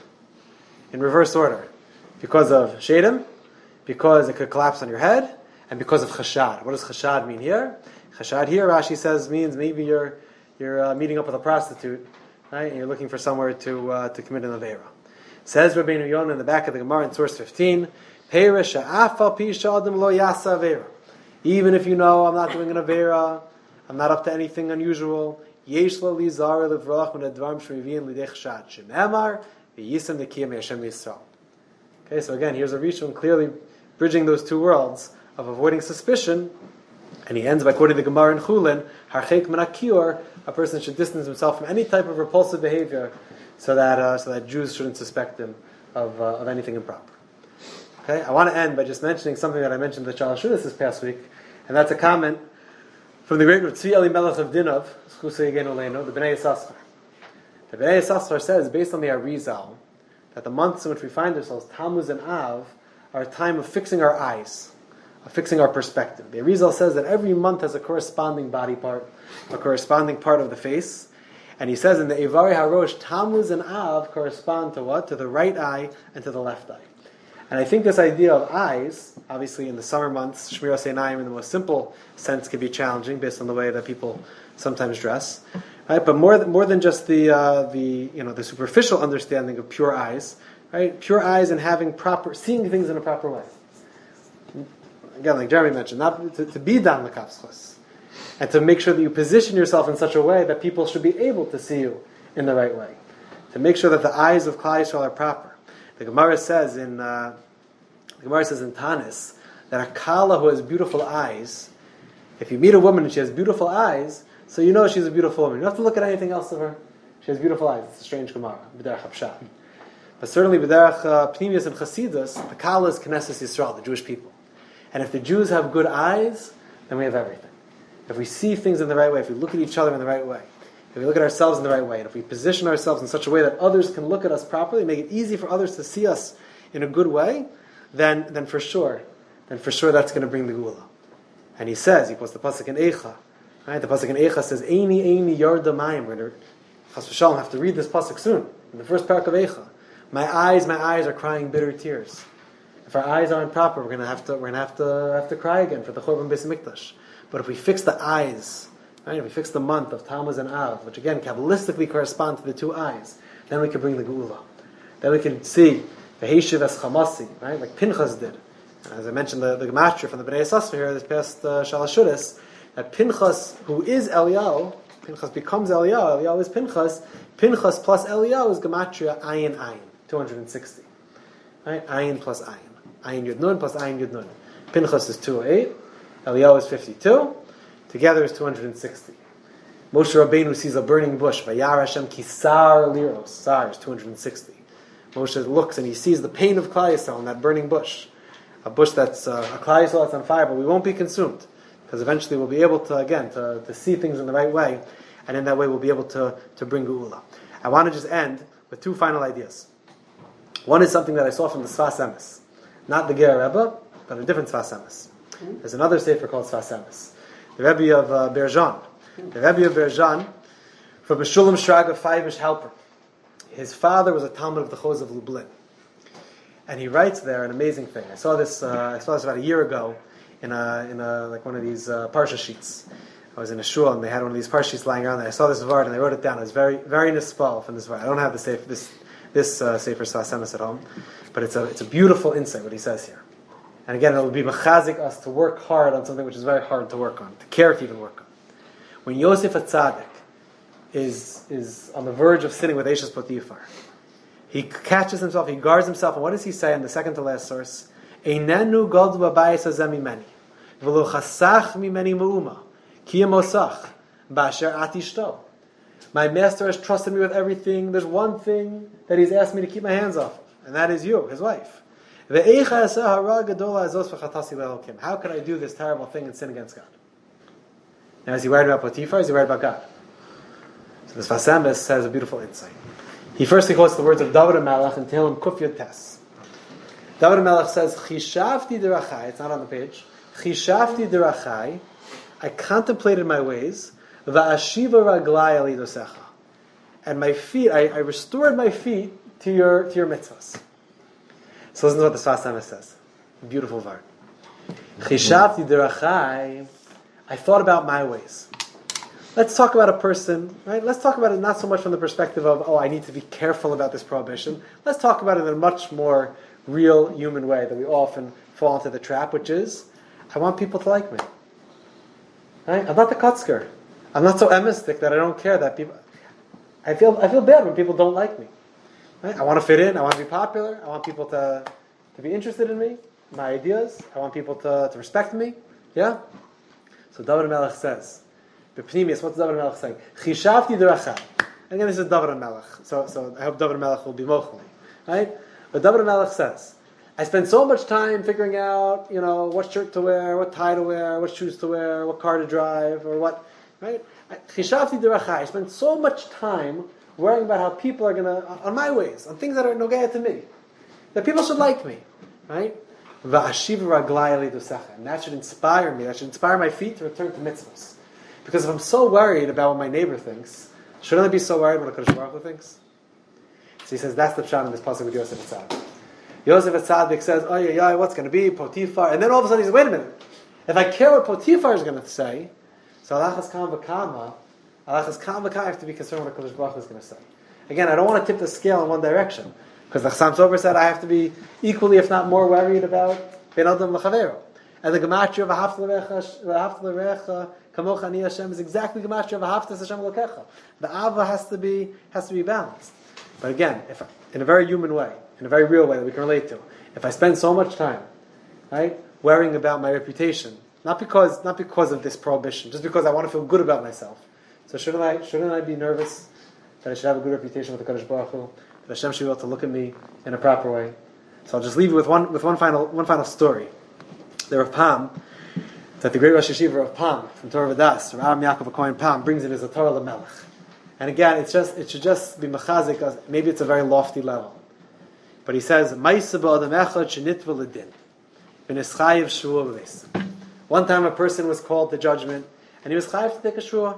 In reverse order. Because of Shadim, because it could collapse on your head, and because of Chashad. What does Chashad mean here? Chashad here, Rashi says, means maybe you're you're uh, meeting up with a prostitute, right? And you're looking for somewhere to uh, to commit an avera. Says Rabbeinu Yonah in the back of the Gemara in source fifteen, Peirish sha'afal pi sha'adam lo yasa avera. Even if you know I'm not doing an avera, I'm not up to anything unusual, yesh lo li zara levrach min advarim shmivin lidei Chashad shenemar v'yisem nekiyim Hashem Yisrael. Okay, so again, here's a Rishon clearly bridging those two worlds of avoiding suspicion, and he ends by quoting the Gemara in Chulin, Harchek min hakior, a person should distance himself from any type of repulsive behavior, so that uh, so that Jews shouldn't suspect him of uh, of anything improper. Okay, I want to end by just mentioning something that I mentioned to Shalosh Shudas this past week, and that's a comment from the great Rav Tzvi Elimelech of Dinov, the Bnei Yissaschar. The Bnei Yissaschar says, based on the Arizal, that the months in which we find ourselves, Tammuz and Av, are a time of fixing our eyes, of fixing our perspective. The Arizal says that every month has a corresponding body part, a corresponding part of the face. And he says in the Eivari HaRosh, Tammuz and Av correspond to what? To the right eye and to the left eye. And I think this idea of eyes, obviously in the summer months, Shmiras Einayim in the most simple sense can be challenging based on the way that people sometimes dress. Right? But more than, more than just the uh, the you know the superficial understanding of pure eyes, right? Pure eyes and having proper seeing things in a proper way. Again, like Jeremy mentioned, not to, to be dan l'kapschus, and to make sure that you position yourself in such a way that people should be able to see you in the right way. To make sure that the eyes of Klal Yisrael are proper. The Gemara says in uh, the Gemara says in Tanis that a kala who has beautiful eyes, if you meet a woman and she has beautiful eyes, so you know she's a beautiful woman. You don't have to look at anything else of her. She has beautiful eyes. It's a strange Gemara. B'derech Hapshat. But certainly b'derech uh, Pnimius and Chasidus, the kala is Knesset Yisrael, the Jewish people. And if the Jews have good eyes, then we have everything. If we see things in the right way, if we look at each other in the right way, if we look at ourselves in the right way, and if we position ourselves in such a way that others can look at us properly, make it easy for others to see us in a good way, then then for sure, then for sure that's going to bring the Gula. And he says, he puts the pasuk in Eicha, right? The pasuk in Eicha says, "Eini Eini Yarda Mayim." We're going to, Chas v'Shalom, have to read this pasuk soon in the first parak of Eicha. My eyes, my eyes are crying bitter tears. If our eyes aren't proper, we're going to have to we're going to have to have to cry again for the Churban Beis Hamikdash. But if we fix the eyes, right, if we fix the month of Tammuz and Av, which again Kabbalistically correspond to the two eyes, then we can bring the Geula. Then we can see the Heishiv as Chamasi, right, like Pinchas did. And as I mentioned, the, the Gematria from the Bnei Yissaschar here this past uh, Shalosh Shudas, that Pinchas, who is Eliyahu, Pinchas becomes Eliyahu, Eliyahu is Pinchas, Pinchas plus Eliyahu is Gematria Ayin Ayin, two hundred sixty. Right? Ayin plus Ayin. Ayin Yud Nun plus Ayin Yud Nun. Pinchas is two hundred eight, Eliyahu is fifty-two, together is two hundred sixty. Moshe Rabbeinu sees a burning bush, Vayar Hashem Kisar Liros, Sar is two hundred sixty. Moshe looks and he sees the pain of Klal Yisrael in that burning bush. A bush that's, uh, a Klal Yisrael that's on fire, but we won't be consumed. Because eventually we'll be able to, again, to, to see things in the right way, and in that way we'll be able to, to bring Geula. I want to just end with two final ideas. One is something that I saw from the Sfas Emes. Not the Ger Rebbe, but a different Sfas Emes. There's another sefer called Sfas Emes. The Rebbe of uh, Berzhan. The Rebbe of Berzhan, from Meshulam Shraga Feivish Helper. his father was a Talmud of the Chos of Lublin. And he writes there an amazing thing. I saw this. Uh, I saw this about a year ago in a in a like one of these uh, parsha sheets. I was in a shul and they had one of these parsha sheets lying around there. I saw this vart and I wrote it down. It was very very nispal from this vart. I don't have the safe this this uh, sefer Sfas Emes at home, but it's a it's a beautiful insight what he says here. And again, it will be mechazik us to work hard on something which is very hard to work on, to care to even work on. When Yosef HaTzadik is is on the verge of sitting with Eshes Potiphar, he catches himself, he guards himself, and what does he say in the second to last source? Einenu goldu b'bayis hazeh mimeni, v'lo chasach mimeni me'uma, ki yemosach, b'asher at ishto. My master has trusted me with everything. There's one thing that he's asked me to keep my hands off, and that is you, his wife. How could I do this terrible thing and sin against God? Now, is he worried about Potiphar? Is he worried about God? So the Sfas Emes says a beautiful insight. He firstly quotes the words of David HaMelech in Tehillim Kuf Yud Tes. David HaMelech says, "Chishavti derachai." It's not on the page. Chishavti derachai. I contemplated my ways. Va'ashiva raglai al idosecha. And my feet, I, I restored my feet to your to your mitzvahs. So listen to what the Sfas Emes says. Beautiful vart. Chishavti derachai. I thought about my ways. Let's talk about a person, right? Let's talk about it not so much from the perspective of, oh, I need to be careful about this prohibition. Let's talk about it in a much more real human way that we often fall into the trap, which is, I want people to like me. Right? I'm not the Kotzker. I'm not so emistic that I don't care that people. I feel I feel bad when people don't like me. Right? I want to fit in. I want to be popular. I want people to to be interested in me, my ideas. I want people to, to respect me. Yeah. So David HaMelech says, "B'pnimius." What's David HaMelech saying? Chishavti derachai. Again, this is David HaMelech. So so I hope David HaMelech will be mochli. Right? But David HaMelech says, I spend so much time figuring out, you know, what shirt to wear, what tie to wear, what shoes to wear, what car to drive, or what. Right? Chishavti derachai. I spend so much time worrying about how people are going to, on my ways, on things that are nogaya to me, that people should like me. Right? Va'ashiv raglai al idosecha. And that should inspire me. That should inspire my feet to return to mitzvahs. Because if I'm so worried about what my neighbor thinks, shouldn't I be so worried what HaKadosh Baruch Hu thinks? So he says that's the pshat in this pasuk with Yosef HaTzadik. Yosef HaTzadik says, oh yeah, yeah, what's going to be Potiphar? And then all of a sudden he says, wait a minute. If I care what Potiphar is going to say, so alachas kam v'kama, alachas kam v'kama, I have to be concerned what HaKadosh Baruch Hu is going to say. Again, I don't want to tip the scale in one direction. Because the Chassam Sofer said I have to be equally, if not more, worried about Ben Adam L'Chavero. And the Gematria of Ahavta L'Recha, Kamocha Ani Hashem is exactly the Gematria of Ahavta Hashem L'Kecha. The Ava has to be has to be balanced. But again, if in a very human way, in a very real way that we can relate to, if I spend so much time, right, worrying about my reputation, not because not because of this prohibition, just because I want to feel good about myself. So shouldn't I shouldn't I be nervous that I should have a good reputation with the Kadosh Baruch Hu? That Hashem should be able to look at me in a proper way. So I'll just leave you with one with one final one final story. The Rav Pam, that the great Rosh Yeshiva Rav Pam from Torah V'das, Rav Yaakov HaKohen Pam, brings in as a Torah L'Melech. And again, it's just it should just be mechazik. Maybe it's a very lofty level, but he says, "Ma'isa ba'adam echad shenitva l'din, v'nischayev shvuah v'leis." One time, a person was called to judgment, and he was chayev to take a shvuah.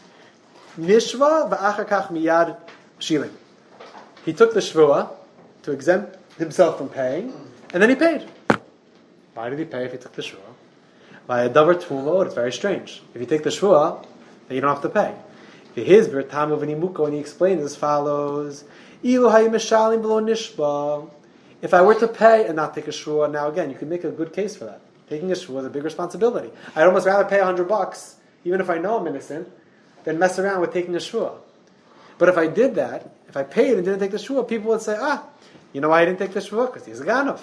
Nishva v'achar kach miyad shilim. He took the shvuah to exempt himself from paying, and then he paid. Why did he pay if he took the shvuah? By a davar tvumah, it's very strange. If you take the shvuah, then you don't have to pay. His Bertamu v'nimuko, and he explains as follows: Ilu hayimeshalim below nishba. If I were to pay and not take a shvuah, now again, you can make a good case for that. Taking a shvuah is a big responsibility. I'd almost rather pay a hundred bucks, even if I know I'm innocent, than mess around with taking a shvuah. But if I did that, if I paid and didn't take the shvuah, people would say, ah, you know why I didn't take the shvuah? Because he's a ganav.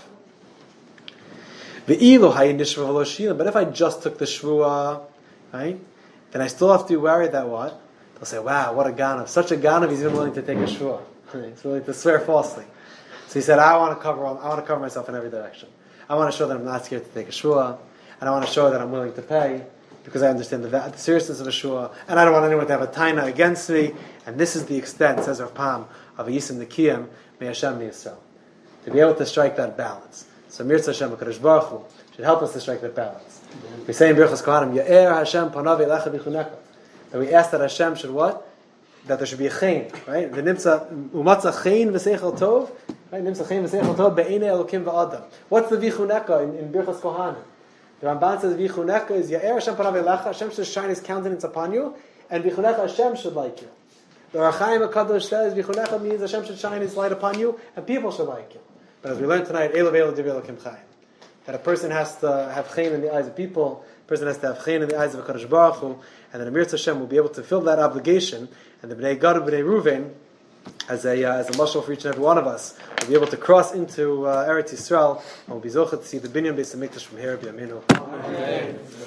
But if I just took the shvuah, right, then I still have to be worried that what? They'll say, wow, what a ganav. Such a ganav, he's even willing to take a shvuah. He's willing to swear falsely. So he said, I want to cover I want to cover myself in every direction. I want to show that I'm not scared to take a shvuah, and I want to show that I'm willing to pay, because I understand the, the seriousness of a shvuah, and I don't want anyone to have a taina against me. And this is the extent, says Rav Pam, of a Yisim Nikiyim, May Hashem Yisrael. To be able to strike that balance. So Mirza Hashem HaKadosh Baruch Hu should help us to strike that balance. We say in Birchas Kohanim, Ya'er Hashem panav elecha b'chunecha. That we ask that Hashem should what? that there should be a chen, right? The nimtza umatza chen v'seichel tov, right? Nimtza chen v'seichel tov be'enei elokim v'adam. What's the vichuneka in, in Birchas Kohanim? The Ramban says vichuneka is Ya'er Hashem panav elecha, Hashem should shine His countenance upon you, and vichunecha Hashem should like you. The Rachaim HaKadosh says vichunecha means Hashem should shine His light upon you, and people should like you. But as we learned tonight, Elav Elav Div Elokim Chaim, that a person has to have chen in the eyes of people, a person has to have chen in the eyes of HaKadosh Baruch Hu, and then Amir Hashem will be able to fill that obligation, and the Bnei Gad and Bnei Ruvain, as a uh, as a mashal for each and every one of us, will be able to cross into uh, Eretz Yisrael, and will be zocheh to see the Binyan Beis HaMikdash from here. B'Yaminu. Amen.